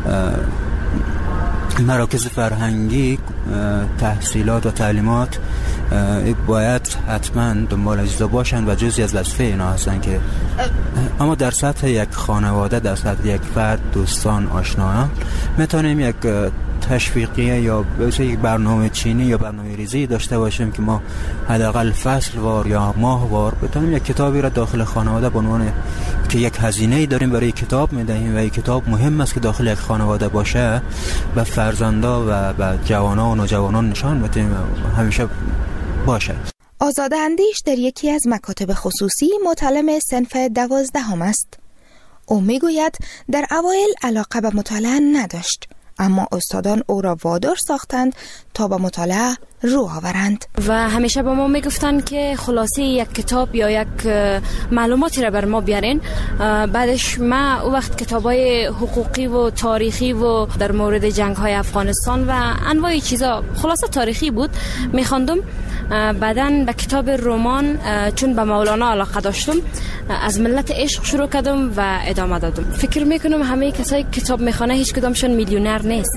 مراکز فرهنگی، تحصیلات و تعلیمات باید حتما دنبال اجزا باشن و جزئی از وظیفه اینا هستن که اما در سطح یک خانواده، در سطح یک فرد، دوستان، آشنایان میتونیم یک تشویقیه یا یک برنامه چینی یا برنامه ریزی داشته باشیم که ما حداقل فصل وار یا ماه وار بتونیم یک کتابی را داخل خانواده به عنوان که یک هزینه‌ای داریم برای کتاب میدهیم و این کتاب مهم است که داخل یک خانواده باشه و فرزندا و به جوانان و نوجوانان نشان بدیم همیشه باشه. آزاده اندیش در یکی از مکاتب خصوصی متعلم صنف 12 است. او میگوید در اوایل علاقه به مطالعه نداشت، اما استادان او را وادار ساختند تا به مطالعه رو آورند. و همیشه به ما میگفتن که خلاصه یک کتاب یا یک معلوماتی را بر ما بیارین. بعدش ما او وقت کتابای حقوقی و تاریخی و در مورد جنگ های افغانستان و انواع چیزا خلاصه تاریخی بود میخواندم. بعدن به کتاب رمان چون به مولانا علاقه داشتم از ملت عشق شروع کردم و ادامه دادم. فکر میکنم همه کسایی کتاب میخونه هیچ کدامشون میلیونر نیست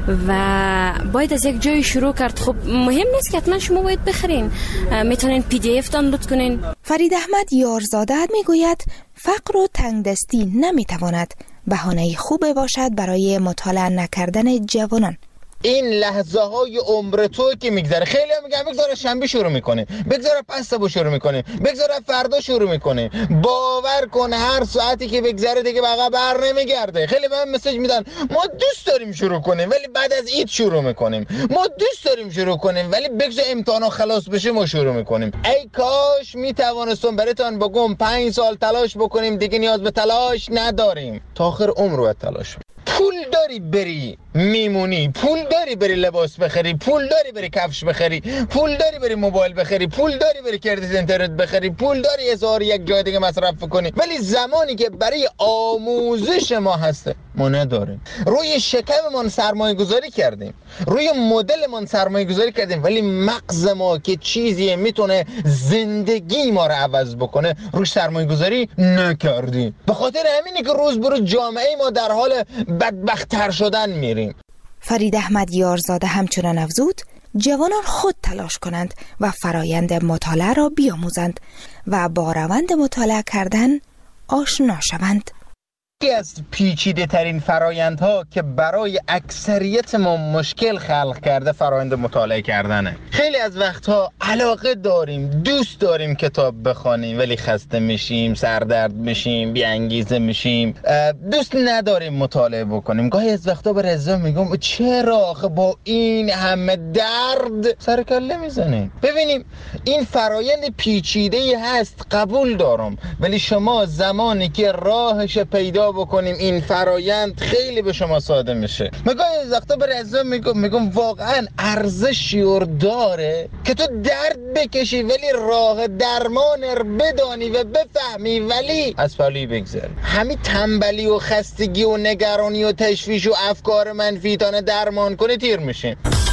و باید از یک جای شروع کرد. خب مهم نیست که حتما شما باید بخرین، میتونین PDF دانلود کنین. فرید احمد یارزاده میگوید فقر و تنگدستی نمیتواند بهانه خوب باشد برای مطالعه نکردن جوانان. این لحظه های عمر تو که میگذره، خیلی هم میگن بگذاره شنبه شروع میکنه، بگذاره پس صبح شروع میکنه، بگذاره فردا شروع میکنه. باور کن هر ساعتی که بگذره دیگه بقا بر نمیگرده. خیلی به من مسیج میدن ما دوست داریم شروع کنیم ولی بعد از عید شروع میکنیم، ما دوست داریم شروع کنیم ولی بگذار امتحانا خلاص بشه ما شروع میکنیم. ای کاش میتوانستم براتون بگم 5 سال تلاش بکنیم دیگه نیاز به تلاش نداریم، تا آخر عمر رو تلاش. پول داری بری میمونی، پول داری بری لباس بخری، پول داری بری کفش بخری، پول داری بری موبایل بخری، پول داری بری کردیت اینترنت بخری، پول داری هزار یک جای دیگه مصرف کنی. ولی زمانی که برای آموزش ما هسته ما نداریم. روی شکممون سرمایه گذاری کردیم، روی مدلمون سرمایه گذاری کردیم، ولی مغز ما که چیزی میتونه زندگی ما رو عوض بکنه روش سرمایه گذاری نکردیم. به خاطر همینه که روز به روز جامعه ما در حال بدبخت‌تر شدن میریم. فرید احمد یارزاده همچنان افزود جوانان خود تلاش کنند و فرایند مطالعه را بیاموزند و با روند مطالعه کردن آشنا شوند. یکی از پیچیده ترین فرایندها که برای اکثریت ما مشکل خلق کرده فرایند مطالعه کردنه. خیلی از وقتها علاقه داریم، دوست داریم کتاب بخونیم ولی خسته میشیم، سردرد میشیم، بی انگیزه میشیم، دوست نداریم مطالعه بکنیم. گاهی از وقتا به رضا میگم چرا آخه با این همه درد سر کله میزنیم. ببینیم این فرایند پیچیده‌ای هست، قبول دارم، ولی شما زمانی که راهش پیدا بکنیم این فرایند خیلی به شما ساده میشه. مگه از وقتا به رضا میگم واقعا ارزشی داره که تو درد بکشی ولی راه درمان بدانی و بفهمی ولی از پالی بگذاری. همین تنبلی و خستگی و نگرانی و تشویش و افکار منفی تانه درمان کنه تیر میشین.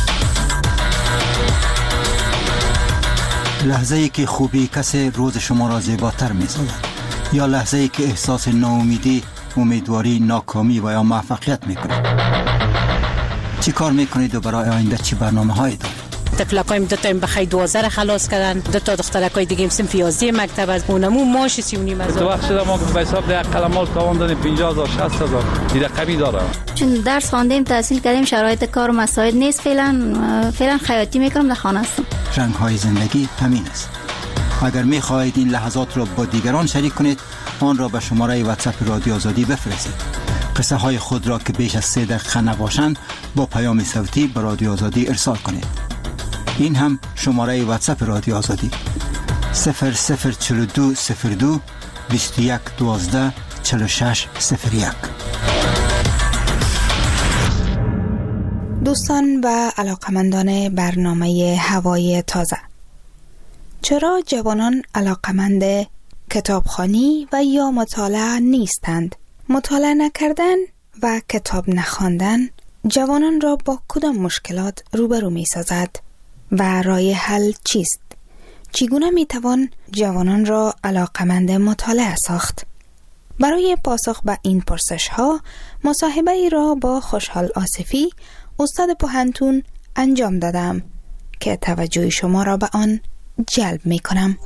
لحظه ای که خوبی کسی روز شما را زیباتر می‌سازد یا لحظه ای که احساس ناامیدی، امیدواری، ناکامی و یا موفقیت میکنید. چی کار میکنید و برای آینده چی برنامه‌هایی دارید؟ تفلکایم دو تا بخای 12 خلاص کردن، دو تا دخترکای دیگه صنف 11 مکتب از اونمو ماش 39 هزار. تو وقت شده ما به حساب ده قلمال تاوان دادیم 50000 60000 دیگه کمی داره. چون درس خواندیم، تحصیل کردیم، شرایط کار و مساعد نیست. فعلا خیاطی میکنم، در خانه هستم. رنگ های زندگی همین است. اگر می‌خواهید این لحظات را با دیگران شریک کنید، آن را به شماره واتساپ رادیو آزادی بفرستید. قصه های خود را که بیش از 3 دقیقه نباشند با پیام صوتی به رادیو آزادی ارسال کنید. این هم شماره واتساپ رادیو آزادی 004202 21 12 46 01. دوستان و علاقمندان برنامه هوای تازه، چرا جوانان علاقمند کتابخوانی و یا مطالعه نیستند؟ مطالعه نکردن و کتاب نخواندن جوانان را با کدام مشکلات روبرو می سازد و راه حل چیست؟ چگونه می توان جوانان را علاقمند مطالعه ساخت؟ برای پاسخ به این پرسش ها مصاحبه ای را با خوشحال آصفی استاد پوهنتون انجام دادم که توجه شما را به آن جلب می کنم.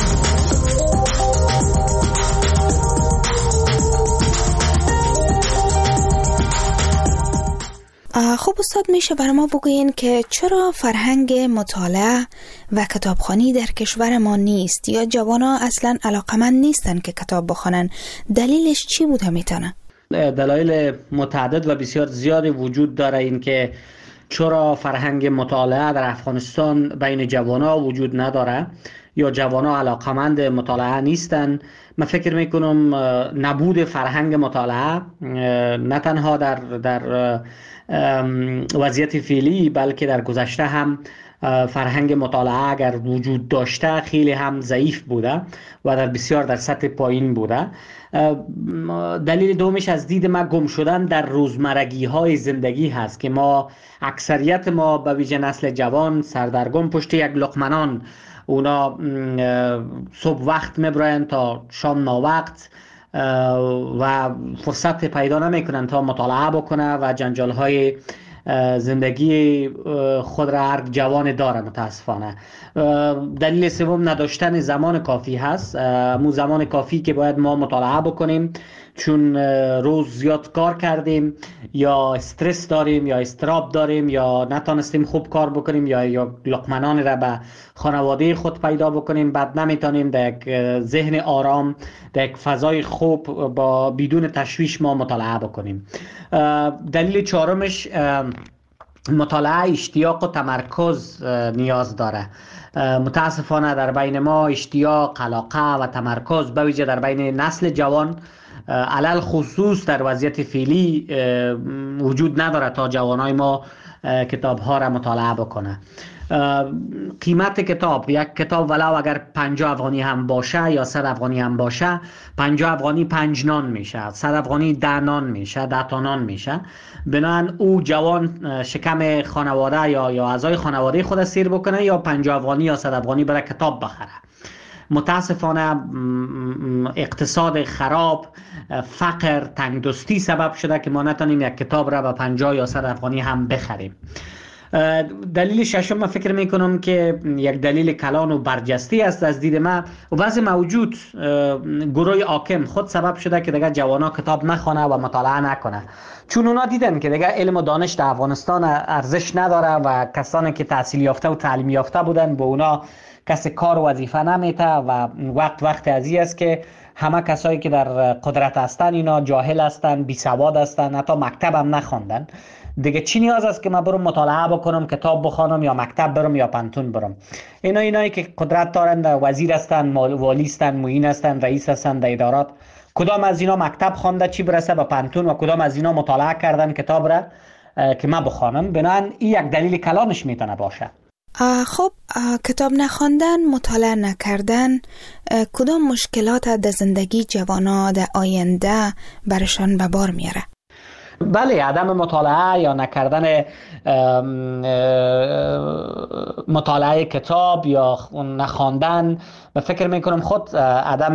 خب استاد، میشه برای ما بگوین که چرا فرهنگ مطالعه و کتابخوانی در کشور ما نیست یا جوانا اصلا علاقمند نیستن که کتاب بخونن؟ دلیلش چی بوده میتونه؟ دلایل متعدد و بسیار زیادی وجود داره این که چرا فرهنگ مطالعه در افغانستان بین جوانا وجود نداره یا جوانا علاقمند مطالعه نیستن. من فکر میکنم نبود فرهنگ مطالعه نه تنها در وضعیت فعلی بلکه در گذشته هم فرهنگ مطالعه اگر وجود داشته خیلی هم ضعیف بوده و در بسیار در سطح پایین بوده. دلیل دومش از دید ما گم شدن در روزمرگی های زندگی هست که ما اکثریت ما به ویژه نسل جوان سردرگم پشت یک لقمه اونا صبح وقت میبرن تا شام ناوقت و فرصت پیدا نمیکنن تا مطالعه بکنه و جنجال های زندگی خود را هر جوان داره متاسفانه. دلیل سوم نداشتن زمان کافی هست، مو زمان کافی که باید ما مطالعه بکنیم، چون روز زیاد کار کردیم یا استرس داریم یا استراب داریم یا نتانستیم خوب کار بکنیم یا لقمنان را به خانواده خود پیدا بکنیم، بعد نمیتونیم در یک ذهن آرام در یک فضای خوب با بدون تشویش ما مطالعه بکنیم. دلیل چهارمش مطالعه اشتیاق و تمرکز نیاز داره. متاسفانه در بین ما اشتیاق، علاقه و تمرکز به ویژه در بین نسل جوان علل خصوص در وضعیت فعلی وجود نداره تا جوانای ما کتاب ها را مطالعه بکنه. قیمت کتاب، یک کتاب ولو اگر 50 افغانی هم باشه یا 100 افغانی هم باشه، 50 افغانی 5 نان میشه، 100 افغانی 10 نان میشه، 10 تا نان میشه. بنابراین او جوان شکم خانواده یا اعضای خانواده خود سیر بکنه یا 50 افغانی یا 100 افغانی برای کتاب بخره. متاسفانه اقتصاد خراب، فقر، تنگدستی سبب شده که ما نتونیم یک کتاب را به 50 یا 100 افغانی هم بخریم. دلیل ششم من فکر میکنم که یک دلیل کلان و برجسته است از دید من و وضع موجود گروه حاکم خود سبب شده که دیگه جوانا کتاب نخونه و مطالعه نکنه، چون اونا دیدن که دیگه علم و دانش در افغانستان ارزش نداره و کسانی که تحصیل یافته و تعلیم یافته بودن به اونا کسی کار و وظیفه نمیته و وقت ازی است که همه کسایی که در قدرت هستن اینا جاهل هستن، بی سواد هستن، حتی مکتب هم نخوندن. دیگه چی نیاز است که من برم مطالعه بکنم، کتاب بخونم یا مکتب برم یا پانتون برم؟ اینایی که قدرت دارن، وزیر هستن، والی هستن، معین هستن، رئیس هستن در ادارات، کدام از اینا مکتب خوانده چی برسه به پانتون و کدام از اینا مطالعه کردن کتاب را که من بخوانم؟ بنابراین این یک دلیل کلانش میتونه باشه. خب کتاب نخواندن، مطالعه نکردن کدام مشکلات در زندگی جوانا در آینده برشان به بار میاره؟ بله، عدم مطالعه یا نکردن مطالعه کتاب یا نخواندن، من فکر میکنم خود عدم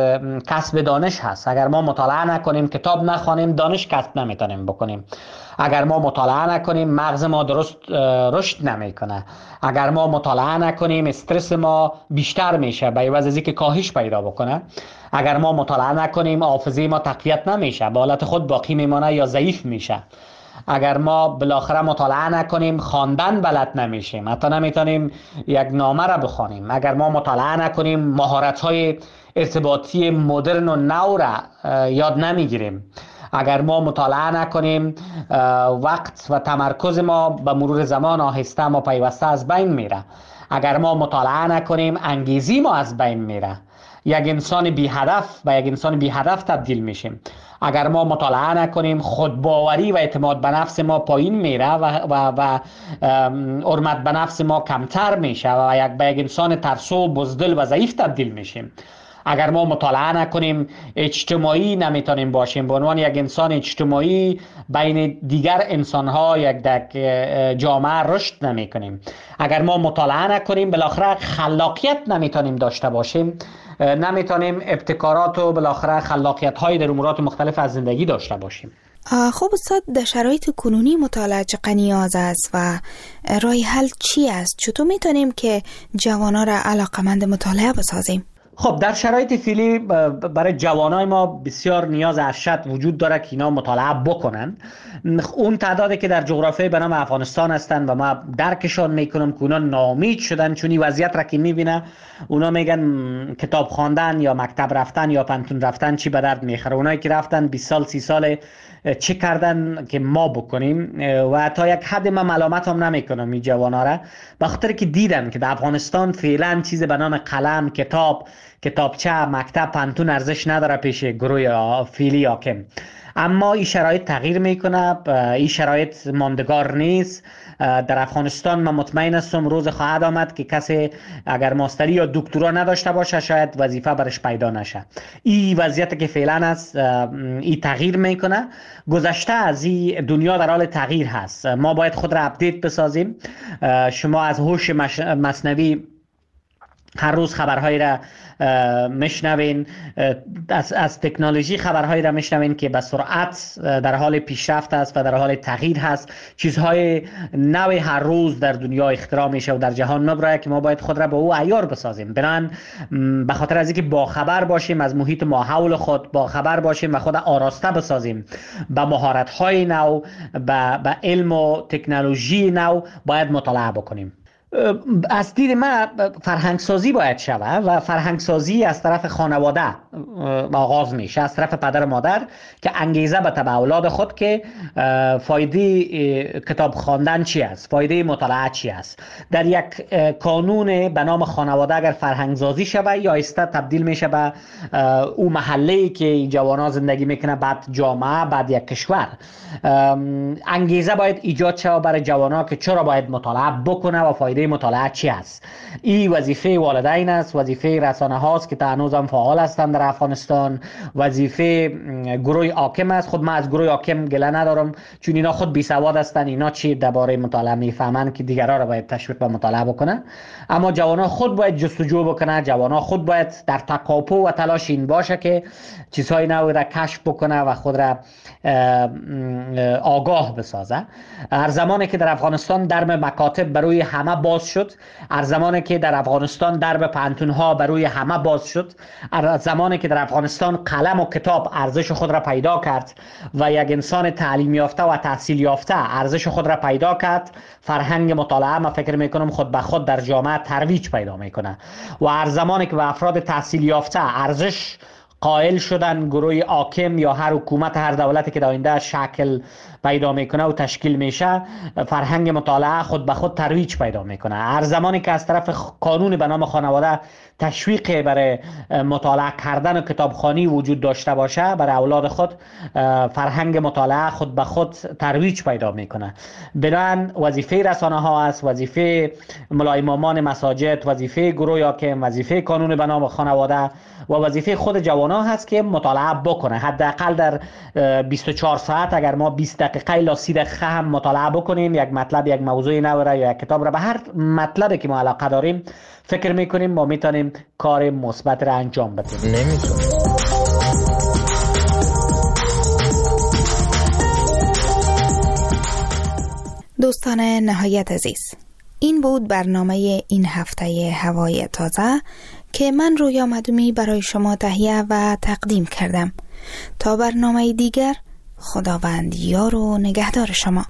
کسب دانش هست. اگر ما مطالعه نکنیم، کتاب نخوانیم، دانش کسب نمیتونیم بکنیم. اگر ما مطالعه نکنیم، مغز ما درست رشد نمیکنه. اگر ما مطالعه نکنیم، استرس ما بیشتر میشه به عوض از اینکه کاهش پیدا بکنه. اگر ما مطالعه نکنیم، حافظه ما تقویت نمیشه، به حالت خود باقی میمونه یا ضعیف میشه. اگر ما بالاخره مطالعه نکنیم، خواندن بلد نمیشیم، حتی نمیتونیم یک نامه را بخوانیم. اگر ما مطالعه نکنیم، مهارت‌های ارتباطی مدرن و نو را یاد نمیگیریم. اگر ما مطالعه نکنیم، وقت و تمرکز ما به مرور زمان آهسته و پیوسته از بین میره. اگر ما مطالعه نکنیم، انگیزی ما از بین میره. یک انسان بی هدف و یک انسان بی هدف تبدیل میشیم. اگر ما مطالعه نکنیم، خودباوری و اعتماد به نفس ما پایین میره و حرمت به نفس ما کمتر میشه و به یک انسان ترسو، بزدل و ضعیف تبدیل میشیم. اگر ما مطالعه نکنیم، اجتماعی نمیتونیم باشیم. به عنوان یک انسان اجتماعی بین دیگر انسان‌ها یک جامعه رشد نمیکنیم. اگر ما مطالعه نکنیم، بالاخره خلاقیت نمیتونیم داشته باشیم، نمیتونیم ابتکارات و بالاخره خلاقیت‌های در امورات مختلف از زندگی داشته باشیم. خب استاد، در شرایط کنونی مطالعه چقدر نیاز است و راه حل چی است؟ چطور میتونیم که جوانان را علاقمند مطالعه بسازیم؟ خب در شرایط فعلی برای جوانای ما بسیار نیاز ارشد وجود داره که اینا مطالعه بکنن. اون تعدادی که در جغرافیای به نام افغانستان هستن و ما درکشان میکنم که اونا ناامید شدن، چون این وضعیت را که میبینه اونا میگن کتاب خواندن یا مکتب رفتن یا پانتون رفتن چی به درد میخوره. اونایی که رفتن 20 سال 30 سال چه کردن که ما بکنیم؟ و تا یک حد من ملامت هم نمیکنم این جوانا را، به خاطر که دیدن که در افغانستان فعلا چیز به نام قلم، کتاب، کتابچه، مکتب، پانتون ارزش نداره پیش گروه فعلی حاکم. اما این شرایط تغییر میکنه، این شرایط ماندگار نیست. در افغانستان من مطمئن هستم روز خواهد آمد که کسی اگر ماستری یا دکترا نداشته باشه شاید وظیفه برش پیدا نشه. این وضعیتی که فعلا است این تغییر میکنه. گذشته از این دنیا در حال تغییر هست. ما باید خود را اپدیت بسازیم. شما از هوش مصنوعی هر روز خبرهایی را میشنوین، از تکنولوژی خبرهایی را میشنوین که به سرعت در حال پیشرفت است و در حال تغییر هست. چیزهای نوی هر روز در دنیا اختراع میشه و در جهان میبره که ما باید خود را به او عیار بسازیم. بنابراین به خاطر از اینکه با خبر باشیم از محیط ما حول خود، با خبر باشیم و خود آراسته بسازیم به مهارت‌های نو، به علم و تکنولوژی نو، باید مطالعه بکنیم. از دید من فرهنگسازی باید شود و فرهنگسازی از طرف خانواده آغاز میشه، از طرف پدر و مادر که انگیزه به تبع اولاد خود که فایده کتاب خواندن چی است، فایده مطالعه چی است. در یک قانون به نام خانواده اگر فرهنگسازی شود یا آهسته تبدیل میشه به او محله‌ای که جوانان زندگی میکنه، بعد جامعه، بعد یک کشور. انگیزه باید ایجاد شود برای جوانان که چرا باید مطالعه بکنه و فایده مطالعه چی است. این وظیفه والدین است، وظیفه رسانه هاست که هنوز هم فعال هستند در افغانستان، وظیفه گروه حاکم است. خود من از گروه حاکم گله ندارم چون اینا خود بی سواد هستند، اینا چی درباره مطالعه میفهمن که دیگران را باید تشویق به مطالعه بکنه. اما جوانان خود باید جستجو بکنه، جوانان خود باید در تکاپو و تلاش این باشه که چیزهای نو را کشف بکنه و خود را آگاه بسازه. هر زمانی که در افغانستان درب مکاتب بروی همه باز شد، هر زمانی که در افغانستان درب پانتون ها بروی همه باز شد، هر زمانی که در افغانستان قلم و کتاب ارزش خود را پیدا کرد و یک انسان تعلیم یافته و تحصیل یافته ارزش خود را پیدا کرد، فرهنگ مطالعه من فکر میکنم خود به خود در جامعه ترویج پیدا میکنه. و هر زمانی که به افراد تحصیل یافته ارزش قائل شدن گروه حاکم یا هر حکومت، هر دولتی که در آینده شکل پیدا میکنه و تشکیل میشه، فرهنگ مطالعه خود به خود ترویج پیدا میکنه. هر زمانی که از طرف قانون به نام خانواده تشویق برای مطالعه کردن و کتابخوانی وجود داشته باشه برای اولاد خود، فرهنگ مطالعه خود به خود ترویج پیدا میکنه. بنابراین وظیفه رسانه ها است، وظیفه ملا امامان مساجد، وظیفه گروه حاکم، وظیفه قانون به نام خانواده و وظیفه خود جوانان هست که مطالعه بکنه. حداقل در 24 ساعت اگر ما 20 دقیقه الی 30 دقیقه هم مطالعه بکنیم، یک مطلب، یک موضوع نو را یا یک کتاب را، به هر مطلبی که ما علاقه داریم فکر میکنیم ما میتونیم کار مثبت را انجام بدیم. دوستان نهایت عزیز، این بود برنامه این هفته هوای تازه که من رویا مدومی برای شما تهیه و تقدیم کردم. تا برنامه دیگر، خداوند یار و نگهدار شما.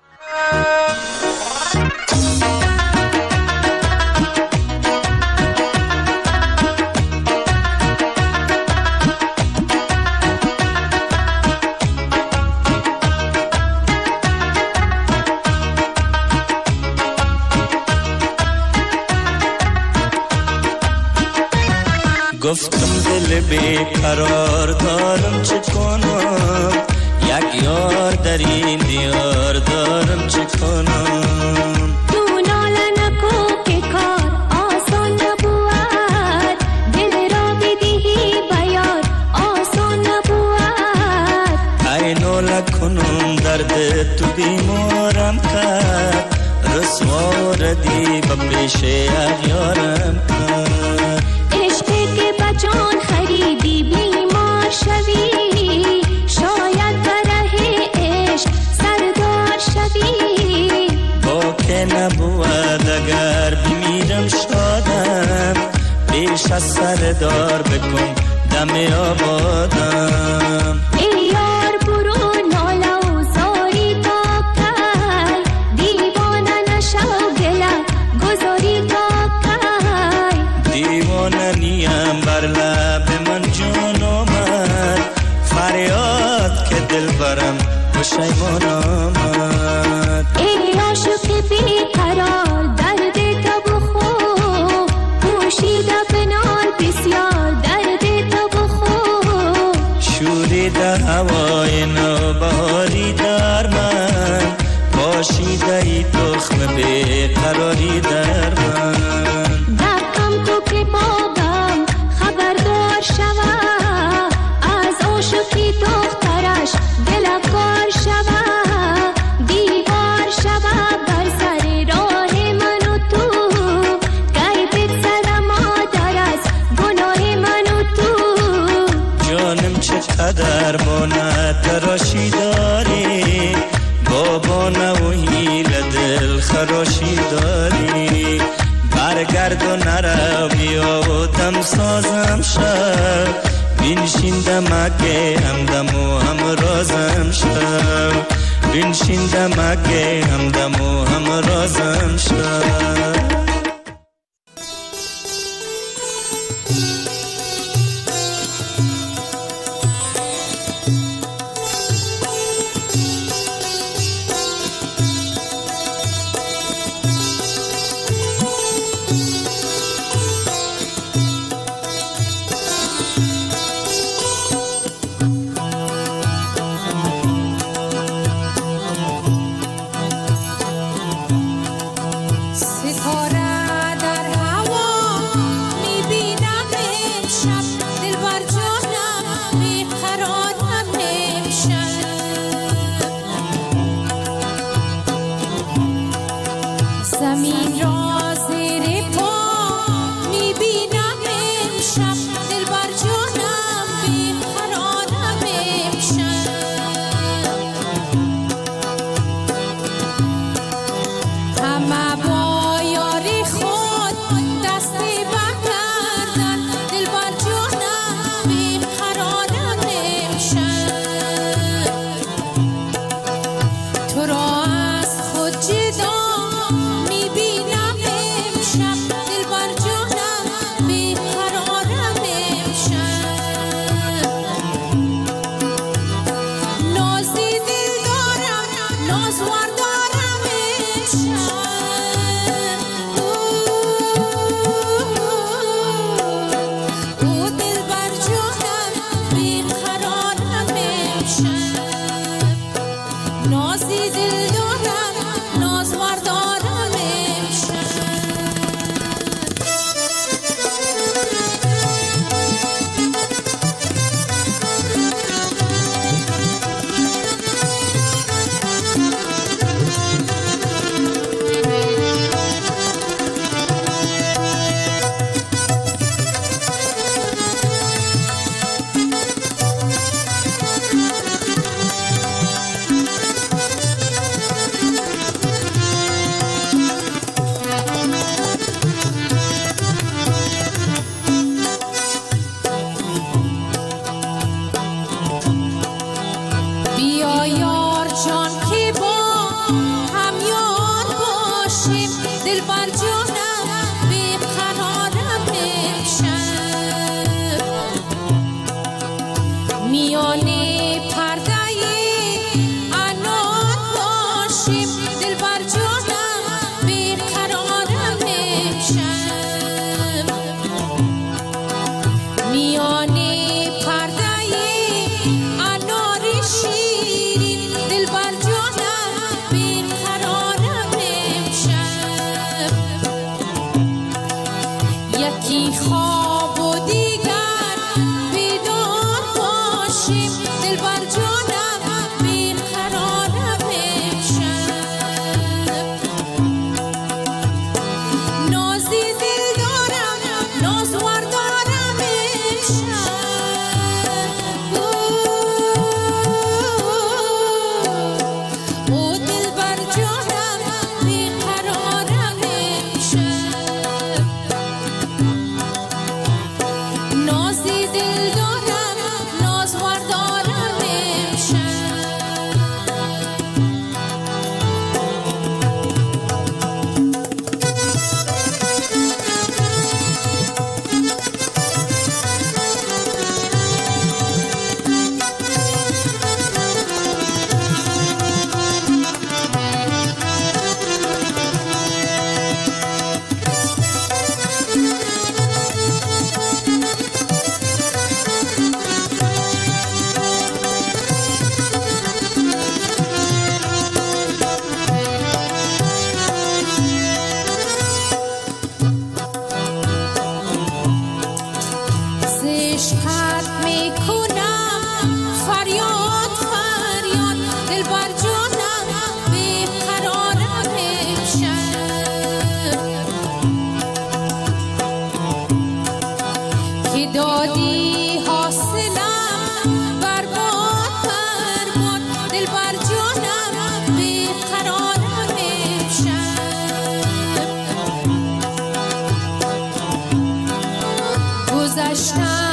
گفتم دل بیقرار دارم چه کنم، یک یار در این دیار دارم چه کنم. تو ناله نکو که کار آسان نبود، دل را بدهی بیار آسان نبود. ای ناله کنم درد تو بیمارم کرد، رسوا ردی به پیش اغیارم کرد. جان خریدی بیمار شوی، شاید بره عشق سردار شوی. با که نبود اگر بمیرم شادم، پیش از سردار بکن دم آبادم. ای یار برو ناله و زاری تا کی، دیوانه نشو گله گذاری تا کی. دیوانه نیم بر لب من جون آمد، فریاد که دل برم پشیمان آمد. ای عاشق بیقرار درد تو بخور، پوشیده بنال بسیار بیقراری در من. دقم تو که بابم خبردار شوه، از عاشقی دخترش دلکار شوه، دیوار شوه بر سر راه من و تو، گردت سر مادر از گناه من و تو. جانم چقدر با تراشی داری، بابا نوهیل دل خراشی داری. برگرد و نرو بیا و دم سازم شب، بینشین دمکه همدم و همرازم شب، بینشین دمکه همدم و همرازم شب. گذشته